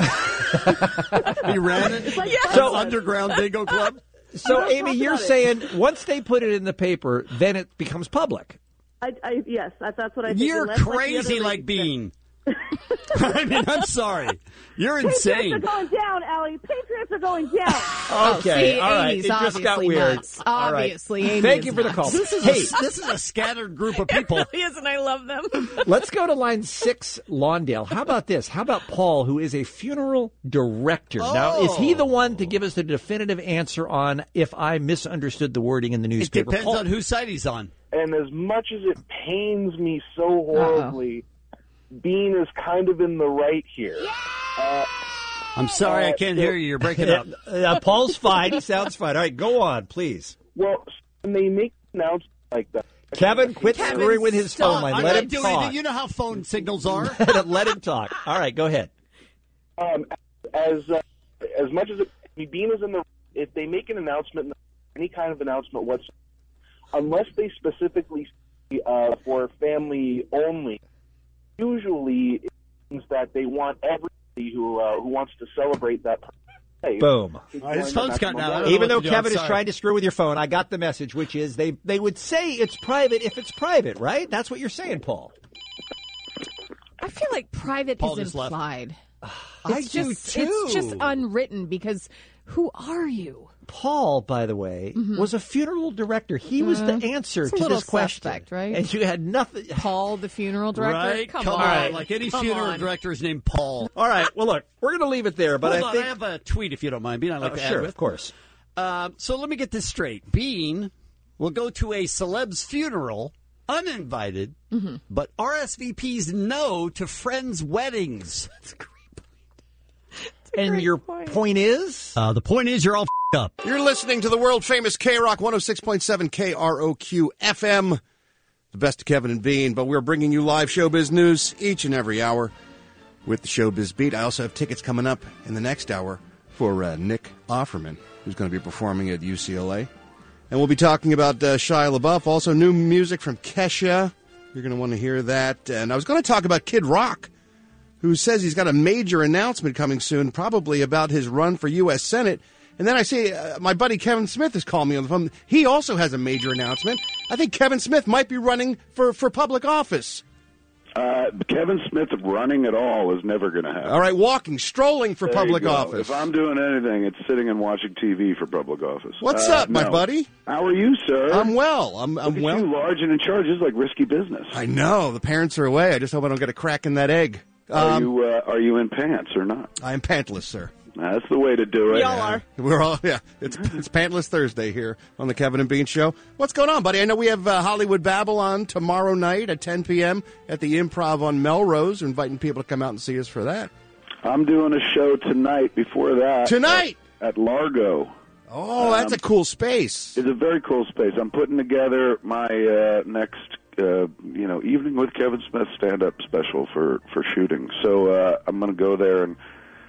He ran it? So- Underground bingo club? So, Let's Amy, talk you're about it. saying once they put it in the paper, then it becomes public. Yes, that's what I think. You're Unless, crazy the other like lady Bean. said. I mean, I'm sorry. You're insane. Patriots are going down, Allie. Patriots are going down. Okay, see, all right. Amy's It just got obviously weird. nuts. All right. Obviously, Amy Thank is you for the nuts. call. This is a scattered group of people. It really is, and I love them. Let's go to line 6, Lawndale. How about this? How about Paul, who is a funeral director? Now, is he the one to give us the definitive answer on if I misunderstood the wording in the It newspaper? depends Paul- on whose side he's on. And as much as it pains me so horribly, Bean is kind of in the right here. I'm sorry, I can't hear you. You're breaking up. Paul's fine. He sounds fine. All right, go on, please. Well, when they make announcements like that, Kevin, quit screwing with his phone line. I'm Let not him doing talk. it. You know how phone signals are. Let him talk. All right, go ahead. as much as Bean is in the, if they make an announcement, any kind of announcement whatsoever, unless they specifically say, for family only, usually it means that they want everybody who wants to celebrate that. Boom. His phone's got now. Even though Kevin is trying to screw with your phone, I got the message, which is they would say it's private if it's private, right? That's what you're saying, Paul. I feel like private Paul is just left. implied. I do, too. It's just unwritten because who are you? Paul, by the way, was a funeral director. He was the answer it's a to little this question. suspect, right? And you had nothing. Paul, the funeral director? Right? Come on. Like any Come funeral on. director is named Paul. All right. Well, look, we're going to leave it there. But Hold I on, think I have a tweet if you don't mind. Bean, I'd like to add sure, with. of course. So let me get this straight. Bean will go to a celeb's funeral uninvited, but RSVPs no to friends' weddings. That's a great point. And your point is? The point is you're all up. You're listening to the world-famous K-Rock 106.7 KROQ FM, the best of Kevin and Bean, but we're bringing you live showbiz news each and every hour with the Showbiz Beat. I also have tickets coming up in the next hour for Nick Offerman, who's going to be performing at UCLA. And we'll be talking about Shia LaBeouf, also new music from Kesha. You're going to want to hear that. And I was going to talk about Kid Rock, who says he's got a major announcement coming soon, probably about his run for U.S. Senate. And then I see my buddy Kevin Smith has called me on the phone. He also has a major announcement. I think Kevin Smith might be running for public office. Kevin Smith running at all is never going to happen. All right, strolling for There you public go. office. If I'm doing anything, it's sitting and watching TV for public office. What's up, my no. buddy? How are you, sir? I'm well. I'm Look at well. you, large and in charge. This is like risky business. I know. The parents are away. I just hope I don't get a crack in that egg. Are you in pants or not? I am pantless, sir. That's the way to do it. Y'all are. We're all, it's Pantless Thursday here on the Kevin and Bean Show. What's going on, buddy? I know we have Hollywood Babble on tomorrow night at 10 p.m. at the Improv on Melrose. We're inviting people to come out and see us for that. I'm doing a show tonight before that. Tonight? At Largo. Oh, that's a cool space. It's a very cool space. I'm putting together my next evening with Kevin Smith stand-up special for shooting. So I'm going to go there and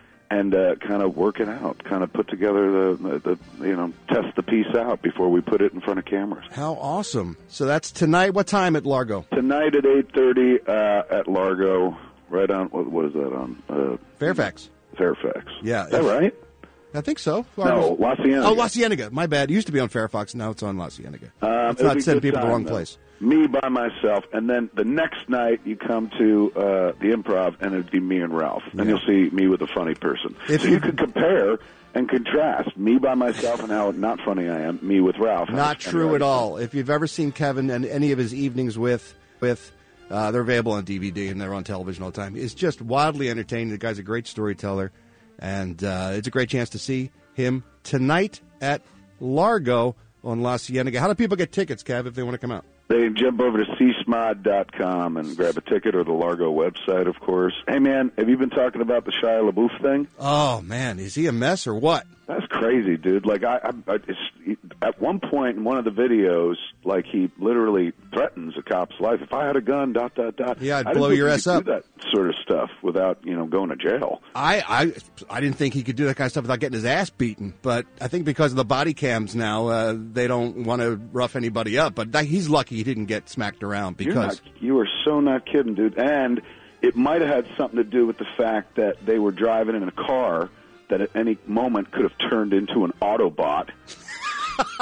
kind of work it out, kind of put together the test the piece out before we put it in front of cameras. How awesome. So that's tonight. What time at Largo? Tonight at 8:30 at Largo, right on, what is that on? Fairfax. Fairfax. Yeah. Is that right? I think so. No, La Cienega. Oh, La Cienega. My bad. It used to be on Fairfax. Now it's on La Cienega. Let's It'll not be send good people to the wrong time, though. place. Me by myself, and then the next night you come to the Improv, and it'd be me and Ralph, and you'll see me with a funny person. So you could compare and contrast me by myself and how not funny I am, me with Ralph. Not true at all. If you've ever seen Kevin and any of his evenings with they're available on DVD and they're on television all the time. It's just wildly entertaining. The guy's a great storyteller, and it's a great chance to see him tonight at Largo on La Cienega. How do people get tickets, Kev, if they want to come out? They jump over to csmod.com and grab a ticket, or the Largo website, of course. Hey, man, have you been talking about the Shia LaBeouf thing? Oh, man, is he a mess or what? That's crazy, dude. Like, at one point in one of the videos, like, he literally threatens a cop's life. If I had a gun, ... Yeah, I'd I didn't blow think your he ass could up. do that sort of stuff without, going to jail. I didn't think he could do that kind of stuff without getting his ass beaten. But I think because of the body cams now, they don't want to rough anybody up. But he's lucky he didn't get smacked around because You are so not kidding, dude. And it might have had something to do with the fact that they were driving in a car that at any moment could have turned into an Autobot.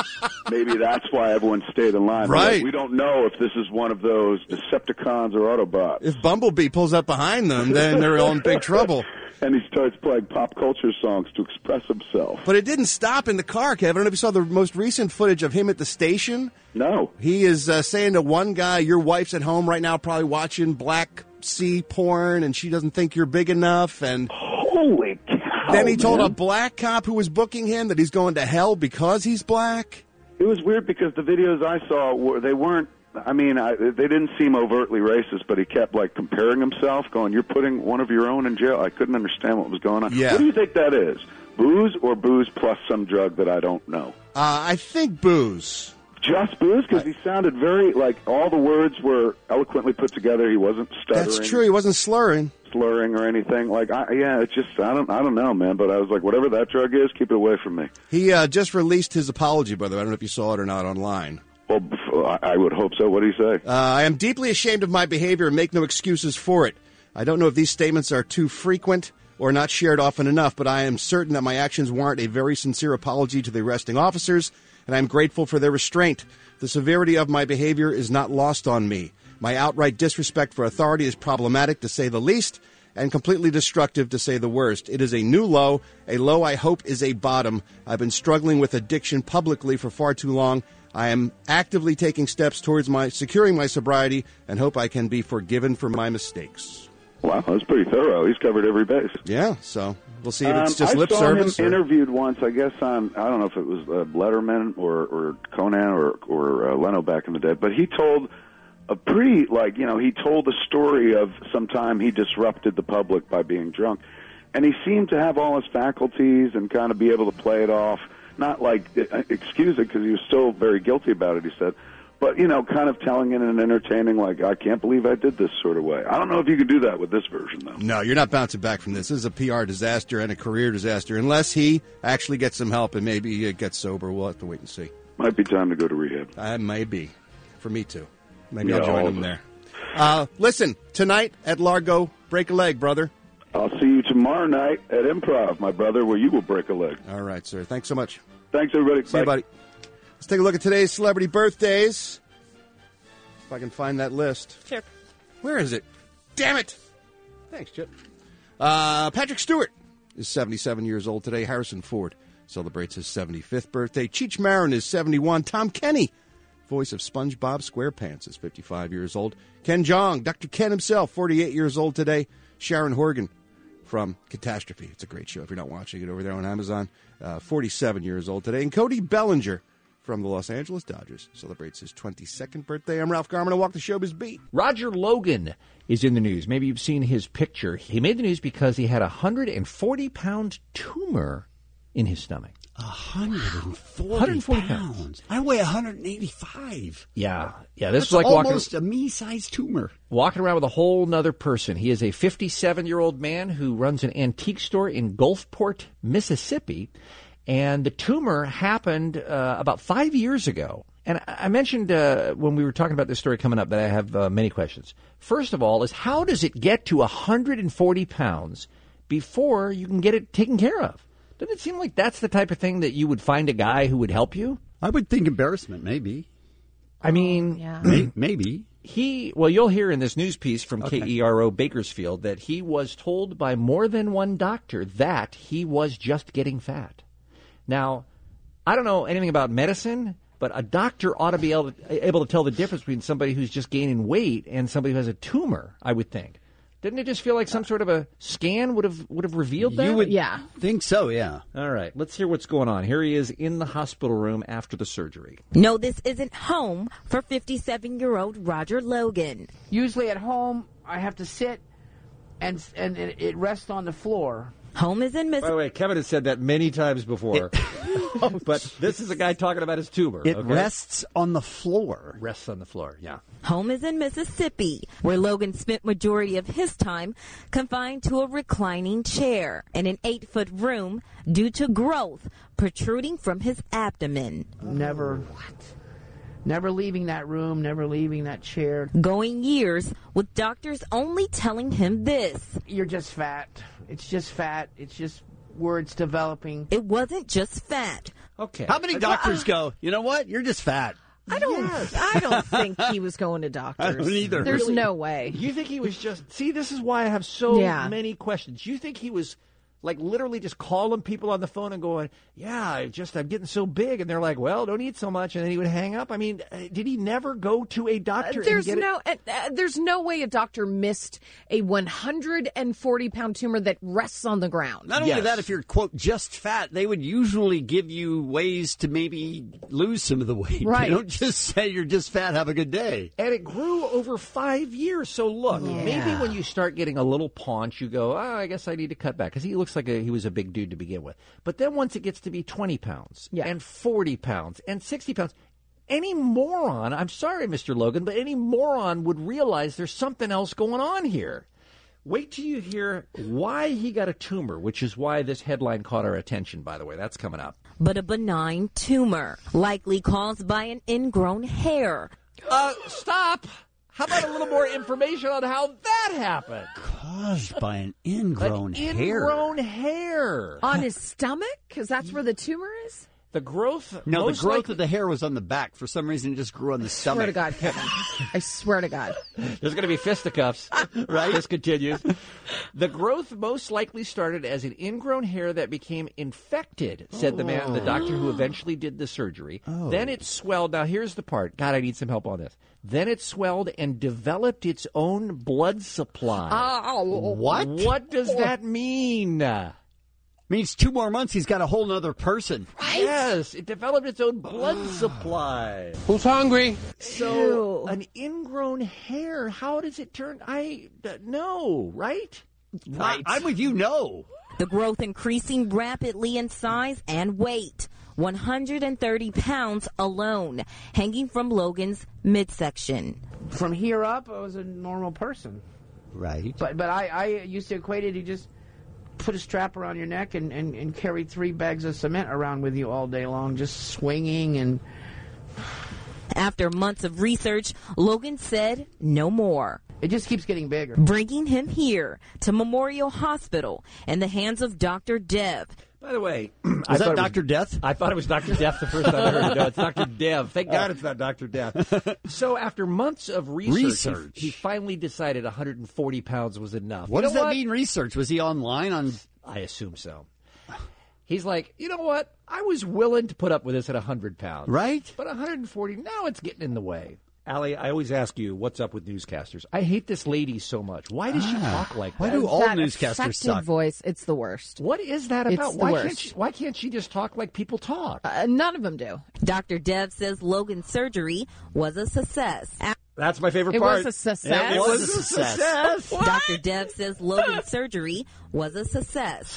maybe that's why everyone stayed in line. Right. Like, we don't know if this is one of those Decepticons or Autobots. If Bumblebee pulls up behind them, then they're all in big trouble. And he starts playing pop culture songs to express himself. But it didn't stop in the car, Kevin. I don't know if you saw the most recent footage of him at the station. No. He is saying to one guy, your wife's at home right now probably watching Black Sea porn, and she doesn't think you're big enough. And holy cow, then he told man. a black cop who was booking him that he's going to hell because he's black. It was weird because the videos I saw, they weren't, I mean, they didn't seem overtly racist, but he kept, like, comparing himself, going, you're putting one of your own in jail. I couldn't understand what was going on. Yeah. What do you think that is? Booze or booze plus some drug that I don't know? I think booze. Just booze? Because he sounded very, like, all the words were eloquently put together. He wasn't stuttering. That's true. He wasn't slurring or anything. Like, it's just, I don't know, man. But I was like, whatever that drug is, keep it away from me. He just released his apology, by the way. I don't know if you saw it or not online. Well, I would hope so. What did he say? I am deeply ashamed of my behavior and make no excuses for it. I don't know if these statements are too frequent or not shared often enough, but I am certain that my actions warrant a very sincere apology to the arresting officers, and I am grateful for their restraint. The severity of my behavior is not lost on me. My outright disrespect for authority is problematic, to say the least, and completely destructive, to say the worst. It is a new low, a low I hope is a bottom. I've been struggling with addiction publicly for far too long. I am actively taking steps towards securing my sobriety and hope I can be forgiven for my mistakes. Wow, that was pretty thorough. He's covered every base. Yeah, so we'll see if it's just lip service. I saw him interviewed once, I guess, on, I don't know if it was Letterman or Conan or Leno back in the day, but he told a pretty, like, you know, he told the story of some time he disrupted the public by being drunk. And he seemed to have all his faculties and kind of be able to play it off. Not like excuse it, because he was still very guilty about it, he said. But, you know, kind of telling it in an entertaining, like, I can't believe I did this sort of way. I don't know if you could do that with this version, though. No, you're not bouncing back from this. This is a PR disaster and a career disaster, unless he actually gets some help and maybe gets sober. We'll have to wait and see. Might be time to go to rehab. Might be. For me, too. Maybe Yeah, I'll join all him of there. Listen, tonight at Largo, break a leg, brother. I'll see you tomorrow night at Improv, my brother, where you will break a leg. All right, sir. Thanks so much. Thanks, everybody. See you, buddy. Let's take a look at today's celebrity birthdays. If I can find that list. Chip. Where is it? Damn it. Thanks, Chip. Patrick Stewart is 77 years old today. Harrison Ford celebrates his 75th birthday. Cheech Marin is 71. Tom Kenny, voice of SpongeBob SquarePants, is 55 years old. Ken Jeong, Dr. Ken himself, 48 years old today. Sharon Horgan from Catastrophe. It's a great show. If you're not watching it over there on Amazon, 47 years old today. And Cody Bellinger from the Los Angeles Dodgers celebrates his 22nd birthday. I'm Ralph Garman. I walk the showbiz beat. Roger Logan is in the news. Maybe you've seen his picture. He made the news because he had a 140-pound tumor in his stomach. 140 pounds. I weigh 185. Yeah. This That's is like almost a me-sized tumor. Walking around with a whole nother person. He is a 57-year-old man who runs an antique store in Gulfport, Mississippi. And the tumor happened about 5 years ago. And I mentioned when we were talking about this story coming up that I have many questions. First of all is, how does it get to 140 pounds before you can get it taken care of? Doesn't it seem like that's the type of thing that you would find a guy who would help you? I would think embarrassment, maybe. I mean, maybe. You'll hear in this news piece from KERO Bakersfield that he was told by more than one doctor that he was just getting fat. Now, I don't know anything about medicine, but a doctor ought to be able to tell the difference between somebody who's just gaining weight and somebody who has a tumor, I would think. Didn't it just feel like some sort of a scan would have revealed that? You would think so, yeah. All right, let's hear what's going on. Here he is in the hospital room after the surgery. No, this isn't home for 57-year-old Roger Logan. Usually at home, I have to sit and it rests on the floor. Home is in Mississippi. By the way, Kevin has said that many times before. But this is a guy talking about his tumor. It rests on the floor. Rests on the floor, yeah. Home is in Mississippi, where Logan spent majority of his time confined to a reclining chair in an 8-foot room due to growth protruding from his abdomen. Never leaving that room, never leaving that chair. Going years with doctors only telling him this. You're just fat. It's just fat. It's just words developing. It wasn't just fat. Okay. How many doctors go, you know what? You're just fat. I don't think he was going to doctors. I don't either. There's Really? no way. You think he was just... See, this is why I have so Yeah. many questions. You think he was, like, literally just calling people on the phone and going, yeah, I'm getting so big. And they're like, well, don't eat so much. And then he would hang up. I mean, did he never go to a doctor? There's and get it? there's no way a doctor missed a 140-pound tumor that rests on the ground. Not only that, if you're, quote, just fat, they would usually give you ways to maybe lose some of the weight. Right. They don't just say you're just fat, have a good day. And it grew over 5 years. So look, maybe when you start getting a little paunch, you go, I guess I need to cut back. Because he looks like he was a big dude to begin with. But then once it gets to be 20 pounds and 40 pounds and 60 pounds, any moron, I'm sorry, Mr. Logan, but any moron would realize there's something else going on here. Wait till you hear why he got a tumor, which is why this headline caught our attention, by the way. That's coming up. But a benign tumor, likely caused by an ingrown hair. Stop! How about a little more information on how that happened? Caused by an ingrown hair. Ingrown hair. On his stomach? Because that's where the tumor is? The growth... No, the most growth likely- of the hair was on the back. For some reason, it just grew on the stomach. Swear to God, Kevin. I swear to God. There's going to be fisticuffs. Right? This continues. The growth most likely started as an ingrown hair that became infected, said the doctor who eventually did the surgery. Then it swelled. Now, here's the part. God, I need some help on this. Then it swelled and developed its own blood supply. What? What does that mean? Means 2 more months, he's got a whole nother person. Yes, it developed its own blood supply. Who's hungry? So, an ingrown hair, how does it turn? No, right? Right. I'm with you, no. The growth increasing rapidly in size and weight. 130 pounds alone, hanging from Logan's midsection. From here up, I was a normal person. Right. But I used to equate it, you just put a strap around your neck and carry 3 bags of cement around with you all day long, just swinging and... After months of research, Logan said no more. It just keeps getting bigger. Bringing him here to Memorial Hospital in the hands of Dr. Dev. By the way, Was that Dr. Death? I thought it was Dr. Death the first time I heard it. No, it's Dr. Dev. Thank God it's not Dr. Death. So after months of research. He finally decided 140 pounds was enough. What does that mean, research? Was he online on... I assume so. He's like, you know what? I was willing to put up with this at 100 pounds. Right? But 140, now it's getting in the way. Allie, I always ask you, what's up with newscasters? I hate this lady so much. Why does she talk like that? Why do all That newscasters affected suck? voice, it's the worst. What is that It's about? the Why worst. can't she just talk like people talk? None of them do. Dr. Dev says Logan's surgery was a success. That's my favorite It part. was a success. It was a success. Dr. Dev says Logan's surgery was a success.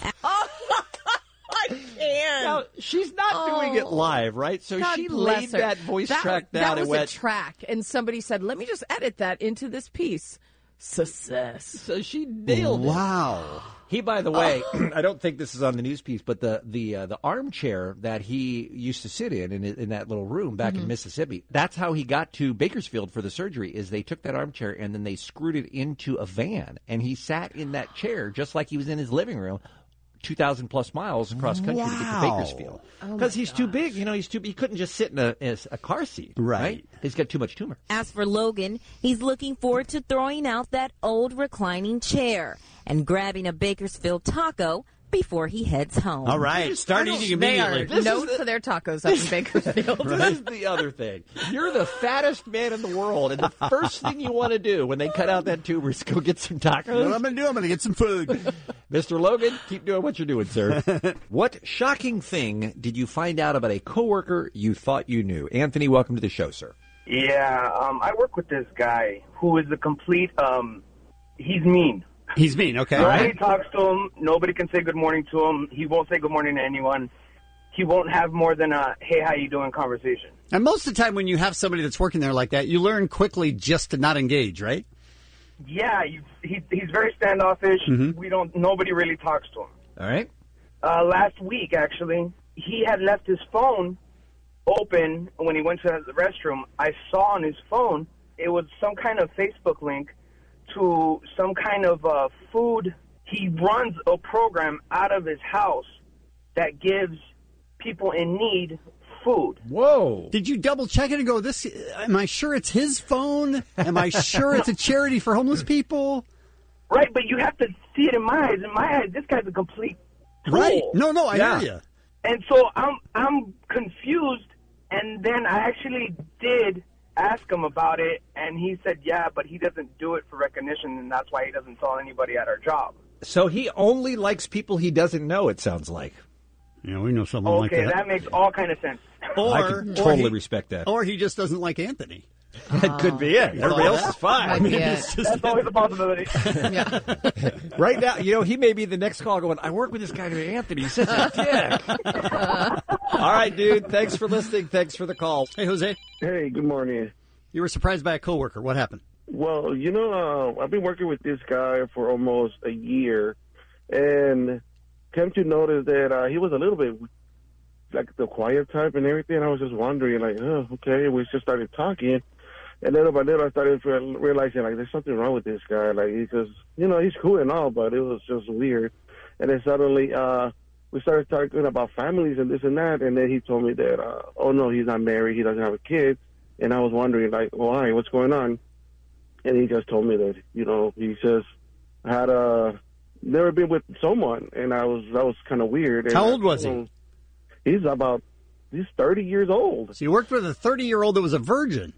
Now, she's not doing it live, right? So God she bless laid her. that voice track down That and was went... a track, and somebody said, let me just edit that into this piece. Success. So she nailed it. Wow. He, by the way, I don't think this is on the news piece, but the armchair that he used to sit in that little room back in Mississippi, that's how he got to Bakersfield for the surgery, is they took that armchair and then they screwed it into a van, and he sat in that chair just like he was in his living room, 2,000 plus miles across country to get to Bakersfield. Because he's too big, he couldn't just sit in a car seat. Right. He's got too much tumor. As for Logan, he's looking forward to throwing out that old reclining chair and grabbing a Bakersfield taco before he heads home. All right. Start eating immediately. They are known for their tacos up in Bakersfield. This is the other thing. You're the fattest man in the world, and the first thing you want to do when they cut out that tumor is go get some tacos. You know what I'm going to do? I'm going to get some food. Mr. Logan, keep doing what you're doing, sir. What shocking thing did you find out about a coworker you thought you knew? Anthony, welcome to the show, sir. Yeah, I work with this guy who is a complete, he's mean. He's mean, okay. Nobody talks to him. Nobody can say good morning to him. He won't say good morning to anyone. He won't have more than a, hey, how you doing conversation. And most of the time when you have somebody that's working there like that, you learn quickly just to not engage, right? Yeah, he's very standoffish. Nobody really talks to him. All right. Last week, actually, he had left his phone open when he went to the restroom. I saw on his phone, it was some kind of Facebook link to some kind of food. He runs a program out of his house that gives people in need food. Whoa. Did you double check it and go, am I sure it's his phone? Am I sure it's a charity for homeless people? Right, but you have to see it in my eyes. In my eyes, this guy's a complete tool. Right. No, I hear you. And so I'm confused, and then I actually did ask him about it, and he said, yeah, but he doesn't do it for recognition, and that's why he doesn't tell anybody at our job. So he only likes people he doesn't know, it sounds like. Yeah, we know someone like that. Okay, that makes all kind of sense. I can totally respect that. Or he just doesn't like Anthony. That could be it. Everybody else is fine. That's always a possibility. Right now, he may be the next call going, I work with this guy named Anthony. He's such a dick. All right, dude. Thanks for listening. Thanks for the call. Hey, Jose. Hey, good morning. You were surprised by a coworker. What happened? Well, I've been working with this guy for almost a year, and came to notice that he was a little bit like the quiet type and everything. I was just wondering, like, oh, okay. We just started talking, and little by little, I started realizing, like, there's something wrong with this guy. Like, because, he's cool and all, but it was just weird. And then suddenly, we started talking about families and this and that, and then he told me that, oh, no, he's not married, he doesn't have a kid. And I was wondering, like, why? What's going on? And he just told me that, he just had never been with someone, and that was kind of weird. How old was he? He's 30 years old. So you worked with a 30-year-old that was a virgin?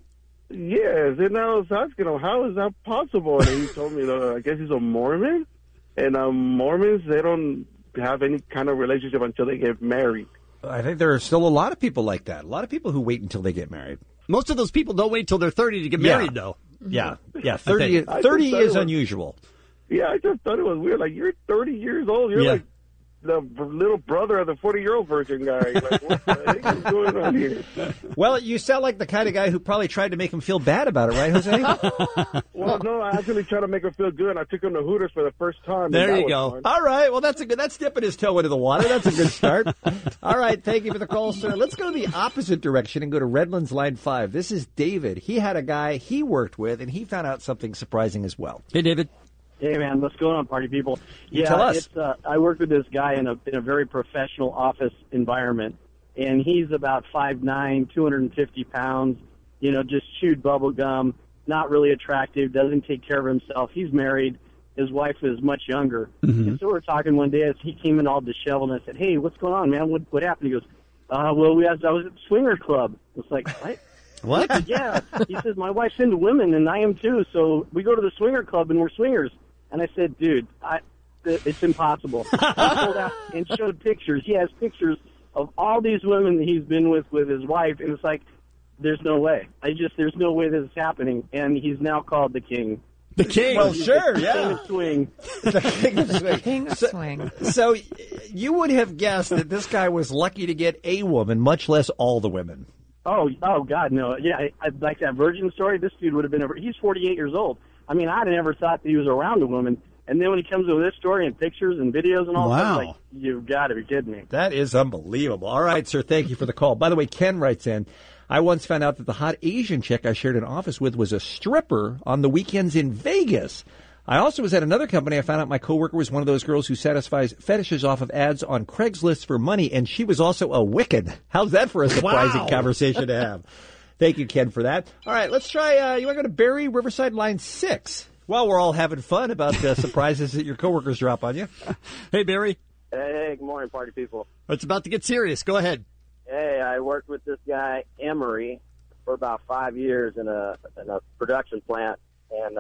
Yes, and I was asking him, how is that possible? And he told me, I guess he's a Mormon, and Mormons, they don't have any kind of relationship until they get married. I think there are still a lot of people like that. A lot of people who wait until they get married. Most of those people don't wait till they're 30 to get married, though. Yeah, 30 is unusual. Yeah, I just thought it was weird. Like, you're 30 years old. You're like the little brother of the 40-year-old virgin guy. Like, what the heck is going on here? Well, you sound like the kind of guy who probably tried to make him feel bad about it, right, Jose? Well, no, I actually tried to make him feel good. I took him to Hooters for the first time. There you go. Fun. All right. Well, that's dipping his toe into the water. That's a good start. All right. Thank you for the call, sir. Let's go the opposite direction and go to Redlands Line 5. This is David. He had a guy he worked with, and he found out something surprising as well. Hey, David. Hey, man, what's going on, party people? Tell us. I work with this guy in a very professional office environment, and he's about 5'9", 250 pounds, just chewed bubble gum, not really attractive, doesn't take care of himself. He's married. His wife is much younger. Mm-hmm. And so we were talking one day as he came in all disheveled, and I said, hey, what's going on, man? What happened? He goes, I was at the Swingers Club. I was like, what? What? I said, yeah. He says, my wife's into women, and I am too, so we go to the Swinger Club, and we're swingers. And I said, dude, it's impossible. He pulled out and showed pictures. He has pictures of all these women that he's been with his wife, and it's like, there's no way. There's no way this is happening. And he's now called the king. The king? Well, sure, yeah. King of swing. The king of swing. King of swing. So you would have guessed that this guy was lucky to get a woman, much less all the women. Oh, God, no. Yeah, I like that virgin story. This dude would have been, he's 48 years old. I mean, I'd never thought that he was around a woman. And then when he comes with this story and pictures and videos and all that, it's like, you've got to be kidding me. That is unbelievable. All right, sir, thank you for the call. By the way, Ken writes in, I once found out that the hot Asian chick I shared an office with was a stripper on the weekends in Vegas. I also was at another company. I found out my coworker was one of those girls who satisfies fetishes off of ads on Craigslist for money, and she was also a Wiccan. How's that for a surprising conversation to have? Thank you, Ken, for that. All right, let's try, you want to go to Barry, Riverside, line 6? While we're all having fun about surprises that your coworkers drop on you. Hey, Barry. Hey, good morning, party people. It's about to get serious. Go ahead. Hey, I worked with this guy, Emery, for about 5 years in a production plant. And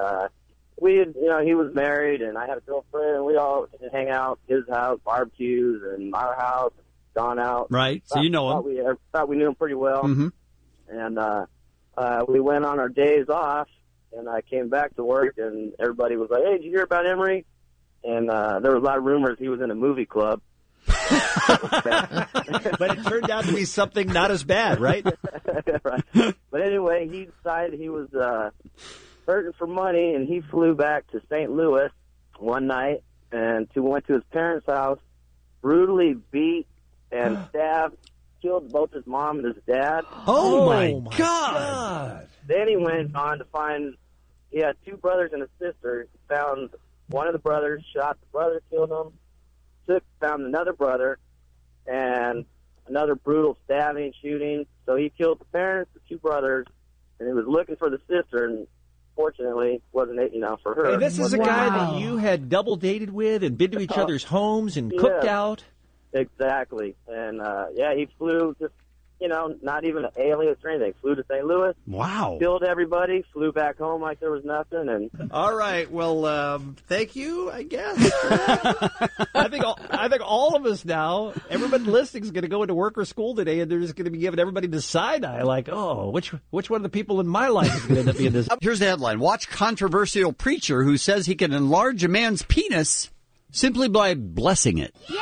he was married, and I had a girlfriend, and we all hang out at his house, barbecues, and our house, gone out. Right, so you know him. Thought we knew him pretty well. Mm-hmm. And we went on our days off, and I came back to work, and everybody was like, hey, did you hear about Emery? And there was a lot of rumors he was in a movie club. But it turned out to be something not as bad, right? Right. But anyway, he decided he was hurting for money, and he flew back to St. Louis one night and went to his parents' house, brutally beat and stabbed, killed both his mom and his dad. Oh my God. Then he went on to find, he had two brothers and a sister. He found one of the brothers, shot the brother, killed him, found another brother, and another brutal stabbing, shooting. So he killed the parents, the 2 brothers, and he was looking for the sister, and fortunately wasn't it, for her. Hey, this is a guy that you had double dated with and been to each other's homes and cooked out. Exactly. And, he flew just, not even an alias or anything. Flew to St. Louis. Wow. Killed everybody, flew back home like there was nothing. And all right. Well, thank you, I guess. I think all of us now, everybody listening is going to go into work or school today, and they're just going to be giving everybody the side eye, like, oh, which one of the people in my life is going to end up being this? Here's the headline. Watch controversial preacher who says he can enlarge a man's penis simply by blessing it. Yeah!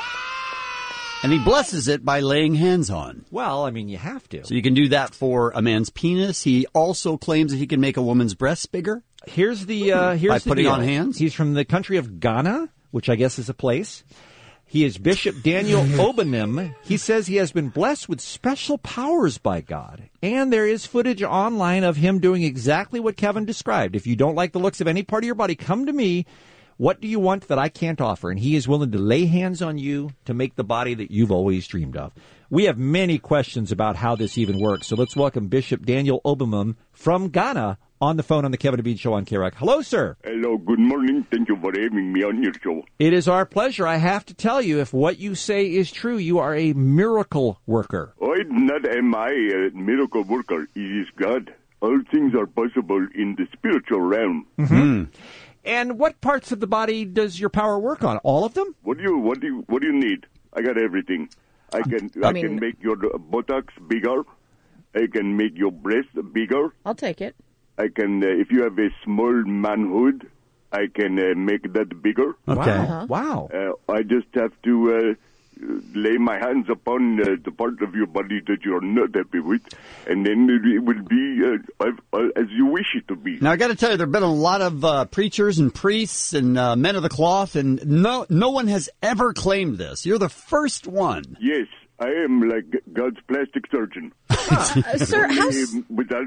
And he blesses it by laying hands on. Well, I mean, you have to. So you can do that for a man's penis. He also claims that he can make a woman's breasts bigger. Here's the by putting deal. on hands. He's from the country of Ghana, which I guess is a place. He is Bishop Daniel Obenem. He says he has been blessed with special powers by God. And there is footage online of him doing exactly what Kevin described. If you don't like the looks of any part of your body, come to me. What do you want that I can't offer? And he is willing to lay hands on you to make the body that you've always dreamed of. We have many questions about how this even works. So let's welcome Bishop Daniel Obenem from Ghana on the phone on the Kevin and Bean Show on KROC. Hello, sir. Hello, good morning. Thank you for having me on your show. It is our pleasure. I have to tell you, if what you say is true, you are a miracle worker. Oh, not am I a miracle worker. It is God. All things are possible in the spiritual realm. Mm-hmm. And what parts of the body does your power work on? All of them? What do you need? I got everything. I can make your buttocks bigger. I can make your breast bigger. I'll take it. I can, if you have a small manhood, I can make that bigger. Okay. Wow. I just have to lay my hands upon the part of your body that you're not happy with, and then it will be as you wish it to be. Now, I got to tell you, there have been a lot of preachers and priests and men of the cloth, and no one has ever claimed this. You're the first one. Yes, I am like God's plastic surgeon. Sir, how... Without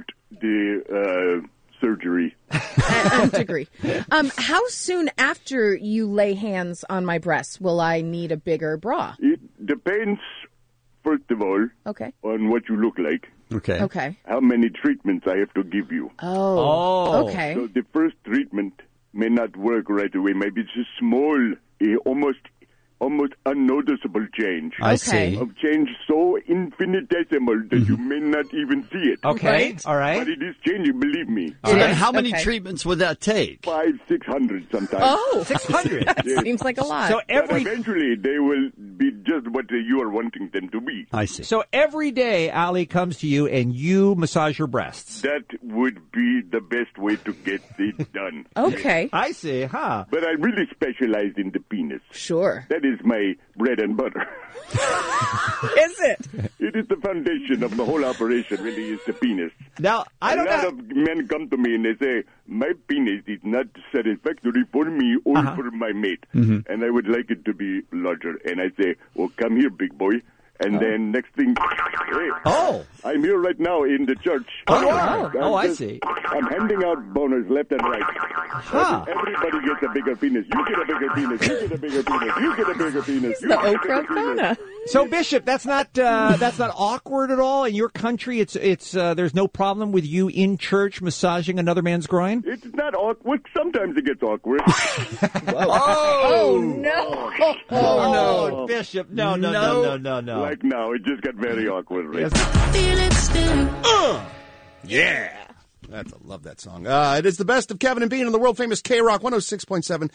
the surgery. Degree. How soon after you lay hands on my breasts will I need a bigger bra? It depends, first of all, on what you look like. Okay. How many treatments I have to give you. Oh. Okay. So the first treatment may not work right away. Maybe it's a small, almost unnoticeable change. I see. Of change so infinitesimal that you may not even see it. Okay, Right. all right. But it is changing, believe me. So then how many treatments would that take? 500-600 sometimes. Oh, 600. Yes. seems like a lot. So But eventually they will be just what you are wanting them to be. I see. So every day, Ali comes to you and you massage her breasts. That would be the best way to get it done. Okay. I see, huh? But I really specialize in the penis. Sure. That is my bread and butter. Is it? It is the foundation of the whole operation, really, is the penis. Now, A lot of men come to me and they say, my penis is not satisfactory for me or for my mate. Mm-hmm. And I would like it to be larger. And I say, well, come here, big boy. And then next thing, hey, I'm here right now in the church. I see. I'm handing out boners left and right. Everybody gets a bigger penis. You get a bigger penis. You get a bigger penis. You get a bigger penis. The okra fauna. So, Bishop, that's not awkward at all in your country. It's there's no problem with you in church massaging another man's groin. It's not awkward. Sometimes it gets awkward. Oh no! Oh no, Bishop! No. Like now, it just got very awkward. Right? Yeah. I love that song. It is the best of Kevin and Bean on the world famous KROC 106.7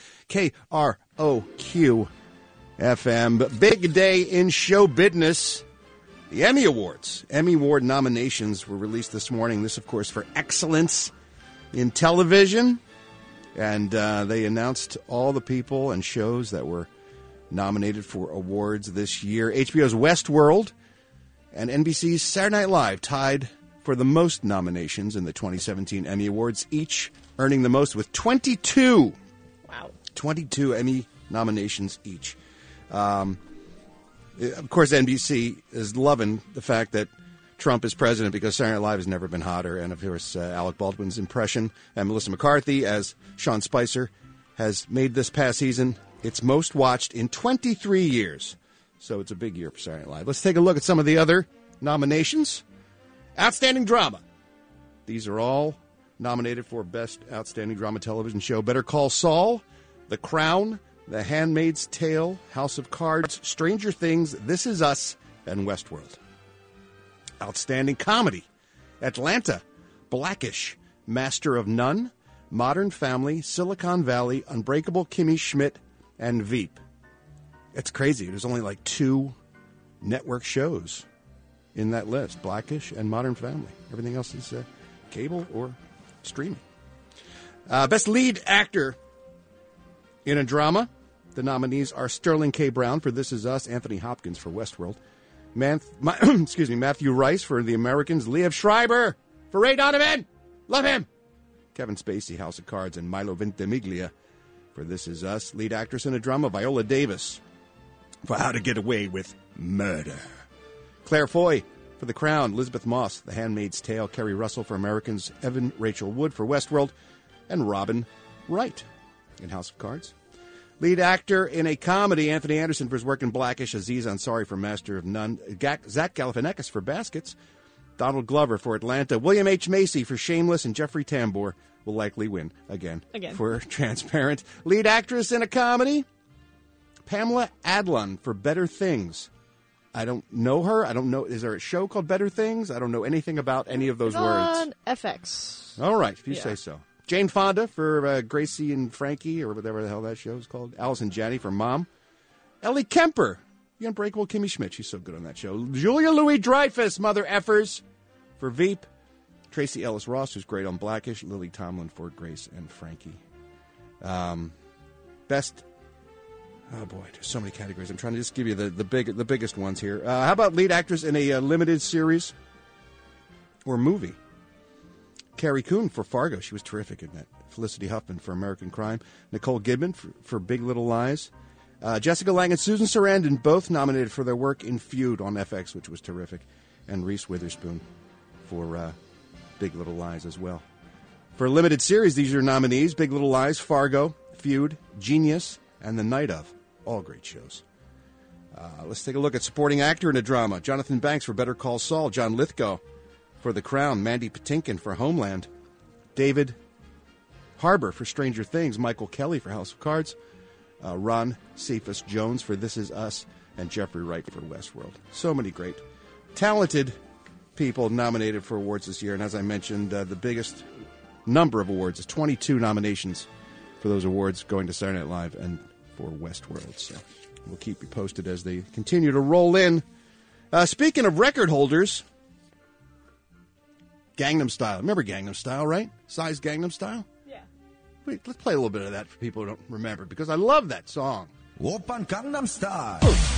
KROQ FM. Big day in show business. The Emmy Awards. Emmy Award nominations were released this morning. This, of course, for excellence in television. And they announced all the people and shows that were nominated for awards this year. HBO's Westworld and NBC's Saturday Night Live tied for the most nominations in the 2017 Emmy Awards, each earning the most with 22. Wow. 22 Emmy nominations each. Of course, NBC is loving the fact that Trump is president because Saturday Night Live has never been hotter. And, of course, Alec Baldwin's impression and Melissa McCarthy as Sean Spicer has made this past season its most watched in 23 years. So it's a big year for Saturday Night Live. Let's take a look at some of the other nominations. Outstanding Drama. These are all nominated for Best Outstanding Drama Television Show. Better Call Saul, The Crown, The Handmaid's Tale, House of Cards, Stranger Things, This Is Us, and Westworld. Outstanding Comedy. Atlanta, Blackish, Master of None, Modern Family, Silicon Valley, Unbreakable Kimmy Schmidt, and Veep. It's crazy. There's only like 2 network shows in that list, Blackish and Modern Family. Everything else is cable or streaming. Best Lead Actor in a Drama. The nominees are Sterling K. Brown for This Is Us, Anthony Hopkins for Westworld, Matthew Rice for The Americans, Liev Schreiber for Ray Donovan. Love him. Kevin Spacey, House of Cards, and Milo Ventimiglia for This Is Us. Lead actress in a drama, Viola Davis for How to Get Away with Murder. Claire Foy for The Crown, Elizabeth Moss, The Handmaid's Tale, Kerry Russell for Americans, Evan Rachel Wood for Westworld, and Robin Wright in House of Cards. Lead actor in a comedy, Anthony Anderson for his work in Blackish, Aziz Ansari for Master of None, Zach Galifianakis for Baskets, Donald Glover for Atlanta, William H. Macy for Shameless, and Jeffrey Tambor will likely win again. For Transparent. Lead actress in a comedy, Pamela Adlon for Better Things. I don't know her. I don't know. Is there a show called Better Things? I don't know anything about any of those words. On FX. All right, if you say so. Jane Fonda for Gracie and Frankie, or whatever the hell that show is called. Allison Janney for Mom. Ellie Kemper, the Unbreakable Kimmy Schmidt. She's so good on that show. Julia Louis-Dreyfus, Mother Effers for Veep. Tracy Ellis Ross, who's great on Blackish. Lily Tomlin for Grace and Frankie. Best. Oh boy, there's so many categories. I'm trying to just give you the biggest ones here. How about lead actress in a limited series or movie? Carrie Coon for Fargo. She was terrific in that. Felicity Huffman for American Crime. Nicole Kidman for Big Little Lies. Jessica Lange and Susan Sarandon both nominated for their work in Feud on FX, which was terrific. And Reese Witherspoon for Big Little Lies as well. For a limited series, these are your nominees. Big Little Lies, Fargo, Feud, Genius, and The Night Of. All great shows. Let's take a look at supporting actor in a drama. Jonathan Banks for Better Call Saul. John Lithgow for The Crown. Mandy Patinkin for Homeland. David Harbour for Stranger Things. Michael Kelly for House of Cards. Ron Cephas Jones for This Is Us. And Jeffrey Wright for Westworld. So many great, talented people nominated for awards this year. And as I mentioned, the biggest number of awards is 22 nominations for those awards going to Saturday Night Live and for Westworld. So we'll keep you posted as they continue to roll in. Speaking of record holders, Gangnam Style. Remember Gangnam Style, right? Psy's Gangnam Style? Yeah. Wait, let's play a little bit of that for people who don't remember, because I love that song. Oppan Gangnam Style.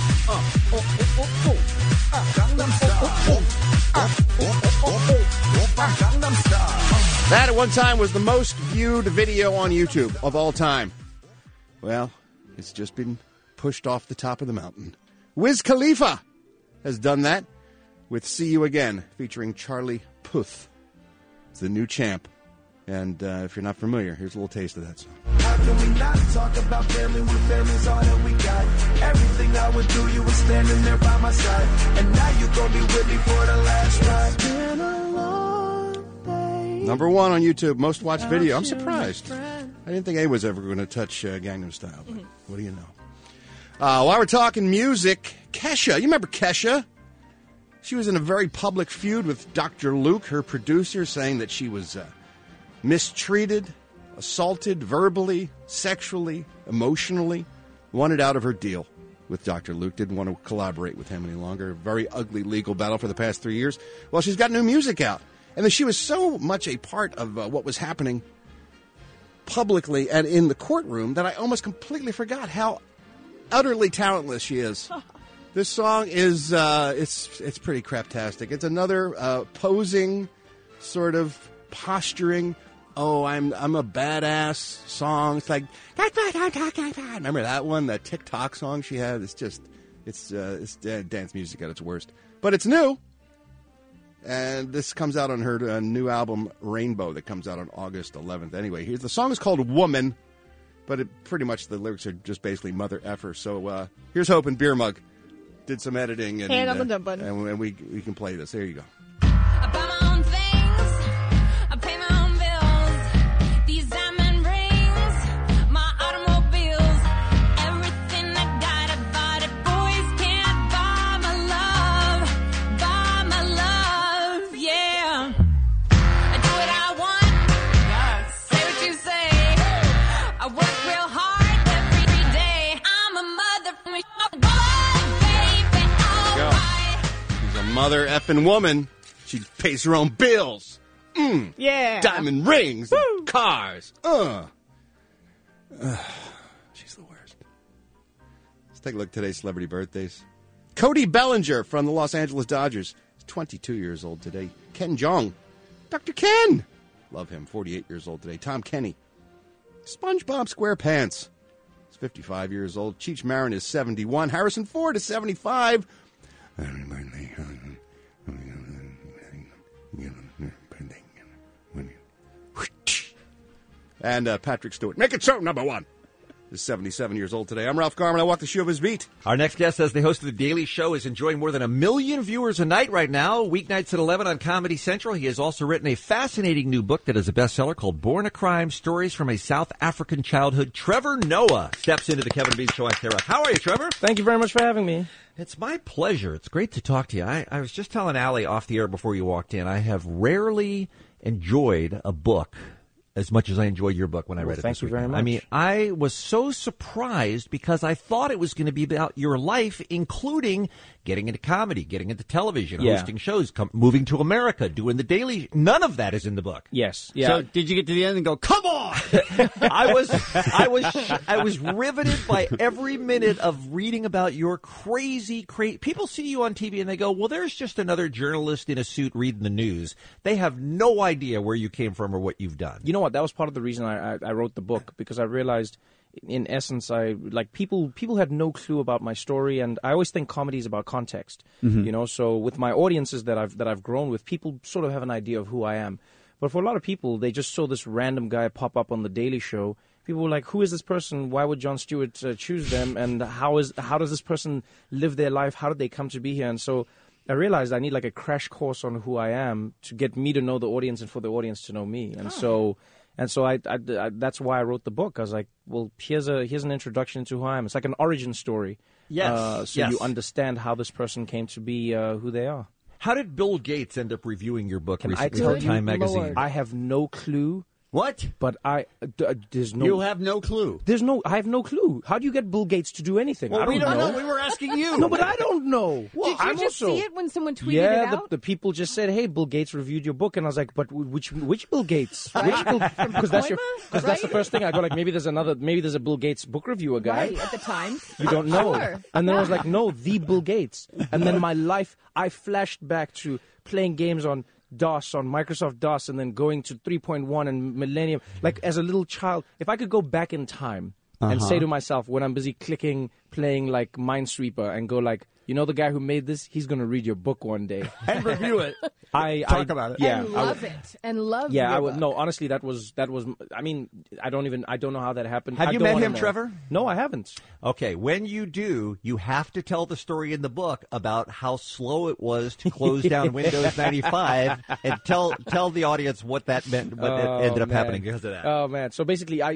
That at one time was the most viewed video on YouTube of all time. Well, it's just been pushed off the top of the mountain. Wiz Khalifa has done that with See You Again, featuring Charlie Puth. It's the new champ. And if you're not familiar, here's a little taste of that song. How can we not talk about family when family's all that we got? Everything I would do, you were standing there by my side. And now you gon' be with me for the last ride. It's been a long day. Number one on YouTube, most watched video. I'm surprised. I didn't think anyone was ever going to touch Gangnam Style, but what do you know? While we're talking music, Kesha. You remember Kesha? She was in a very public feud with Dr. Luke, her producer, saying that she was mistreated, assaulted verbally, sexually, emotionally, wanted out of her deal with Dr. Luke, didn't want to collaborate with him any longer. A very ugly legal battle for the past 3 years. Well, she's got new music out. And then she was so much a part of what was happening publicly and in the courtroom that I almost completely forgot how utterly talentless she is. This song is, it's pretty craptastic. It's another posing, sort of posturing, oh, I'm a badass song. It's like, remember that one, that TikTok song she had? It's just, it's dance music at its worst. But it's new. And this comes out on her new album, Rainbow, that comes out on August 11th. Anyway, the song is called Woman, but pretty much the lyrics are just basically mother effer. So here's hoping Beer Mug did some editing. And, Hand on the dump button. And we can play this. There you go. I buy my own things. I pay my own bills. These diamond rings, my automobiles, everything I got, I bought it. Boys can't buy my love, yeah. I do what I want, say what you say. I work real hard every day. I'm a motherfucking baby, alright. She's a mother effing woman. She pays her own bills. Yeah. Diamond rings. And cars. She's the worst. Let's take a look at today's celebrity birthdays. Cody Bellinger from the Los Angeles Dodgers. He's 22 years old today. Ken Jeong. Dr. Ken. Love him. 48 years old today. Tom Kenny. SpongeBob SquarePants. He's 55 years old. Cheech Marin is 71. Harrison Ford is 75. And Patrick Stewart. Make it so, number one. Is 77 years old today. I'm Ralph Garman. I walk the shoe of his beat. Our next guest, as the host of The Daily Show, is enjoying more than 1 million viewers a night right now. Weeknights at 11 on Comedy Central. He has also written a fascinating new book that is a bestseller called Born a Crime, Stories from a South African Childhood. Trevor Noah steps into the Kevin and Bean Show on KROQ. How are you, Trevor? Thank you very much for having me. It's my pleasure. It's great to talk to you. I was just telling Allie off the air before you walked in, I have rarely enjoyed a book as much as I enjoyed your book when I read it thank this you weekend. very much. I mean, I was so surprised because I thought it was going to be about your life, including getting into comedy, getting into television, Yeah. hosting shows, moving to America, doing The Daily. None of that is in the book. Yes. Yeah. So did you get to the end and go, come on? I was riveted by every minute of reading about your crazy. People see you on TV and they go, well, there's just another journalist in a suit reading the news. They have no idea where you came from or what you've done. You know what? That was part of the reason I wrote the book, because I realized, in essence, people had no clue about my story, and I always think comedy is about context. Mhm. You know, so with my audiences that I've grown with, people sort of have an idea of who I am. But for a lot of people, they just saw this random guy pop up on The Daily Show. People were like, who is this person? Why would Jon Stewart choose them? And how does this person live their life? How did they come to be here? And so I realized I need like a crash course on who I am to get me to know the audience and for the audience to know me. And so I that's why I wrote the book. I was like, well, here's an introduction to who I am. It's like an origin story. Yes. So you understand how this person came to be who they are. How did Bill Gates end up reviewing your book Can I recently tell for you, Time magazine? I have no clue. What? But there's no. You have no clue. I have no clue. How do you get Bill Gates to do anything? Well, I don't we don't know. know. We were asking you. No, but I don't know. Did you I'm just also, see it when someone tweeted yeah, it out? the people just said, "Hey, Bill Gates reviewed your book," and I was like, "But which Bill Gates? Right. Which Bill?" From Because that's Pacoima? the first thing I go like. Maybe there's a Bill Gates book reviewer guy. Right, at the time. You don't know. Sure. And then I was like, no, the Bill Gates. And then my life, I flashed back to playing games on DOS, on Microsoft DOS, and then going to 3.1 and Millennium. Like, as a little child, if I could go back in time and say to myself, when I'm busy playing like Minesweeper, and go like, you know the guy who made this? He's going to read your book one day. And review it. Talk about it. Yeah, and love it. And love Yeah, your I would. book. No, honestly, that was. I mean, I don't know how that happened. Have I you don't met wanna him, know. Trevor? No, I haven't. Okay, when you do, you have to tell the story in the book about how slow it was to close down Windows 95, and tell the audience what that meant, what ended up happening because of that. Oh man! So basically, I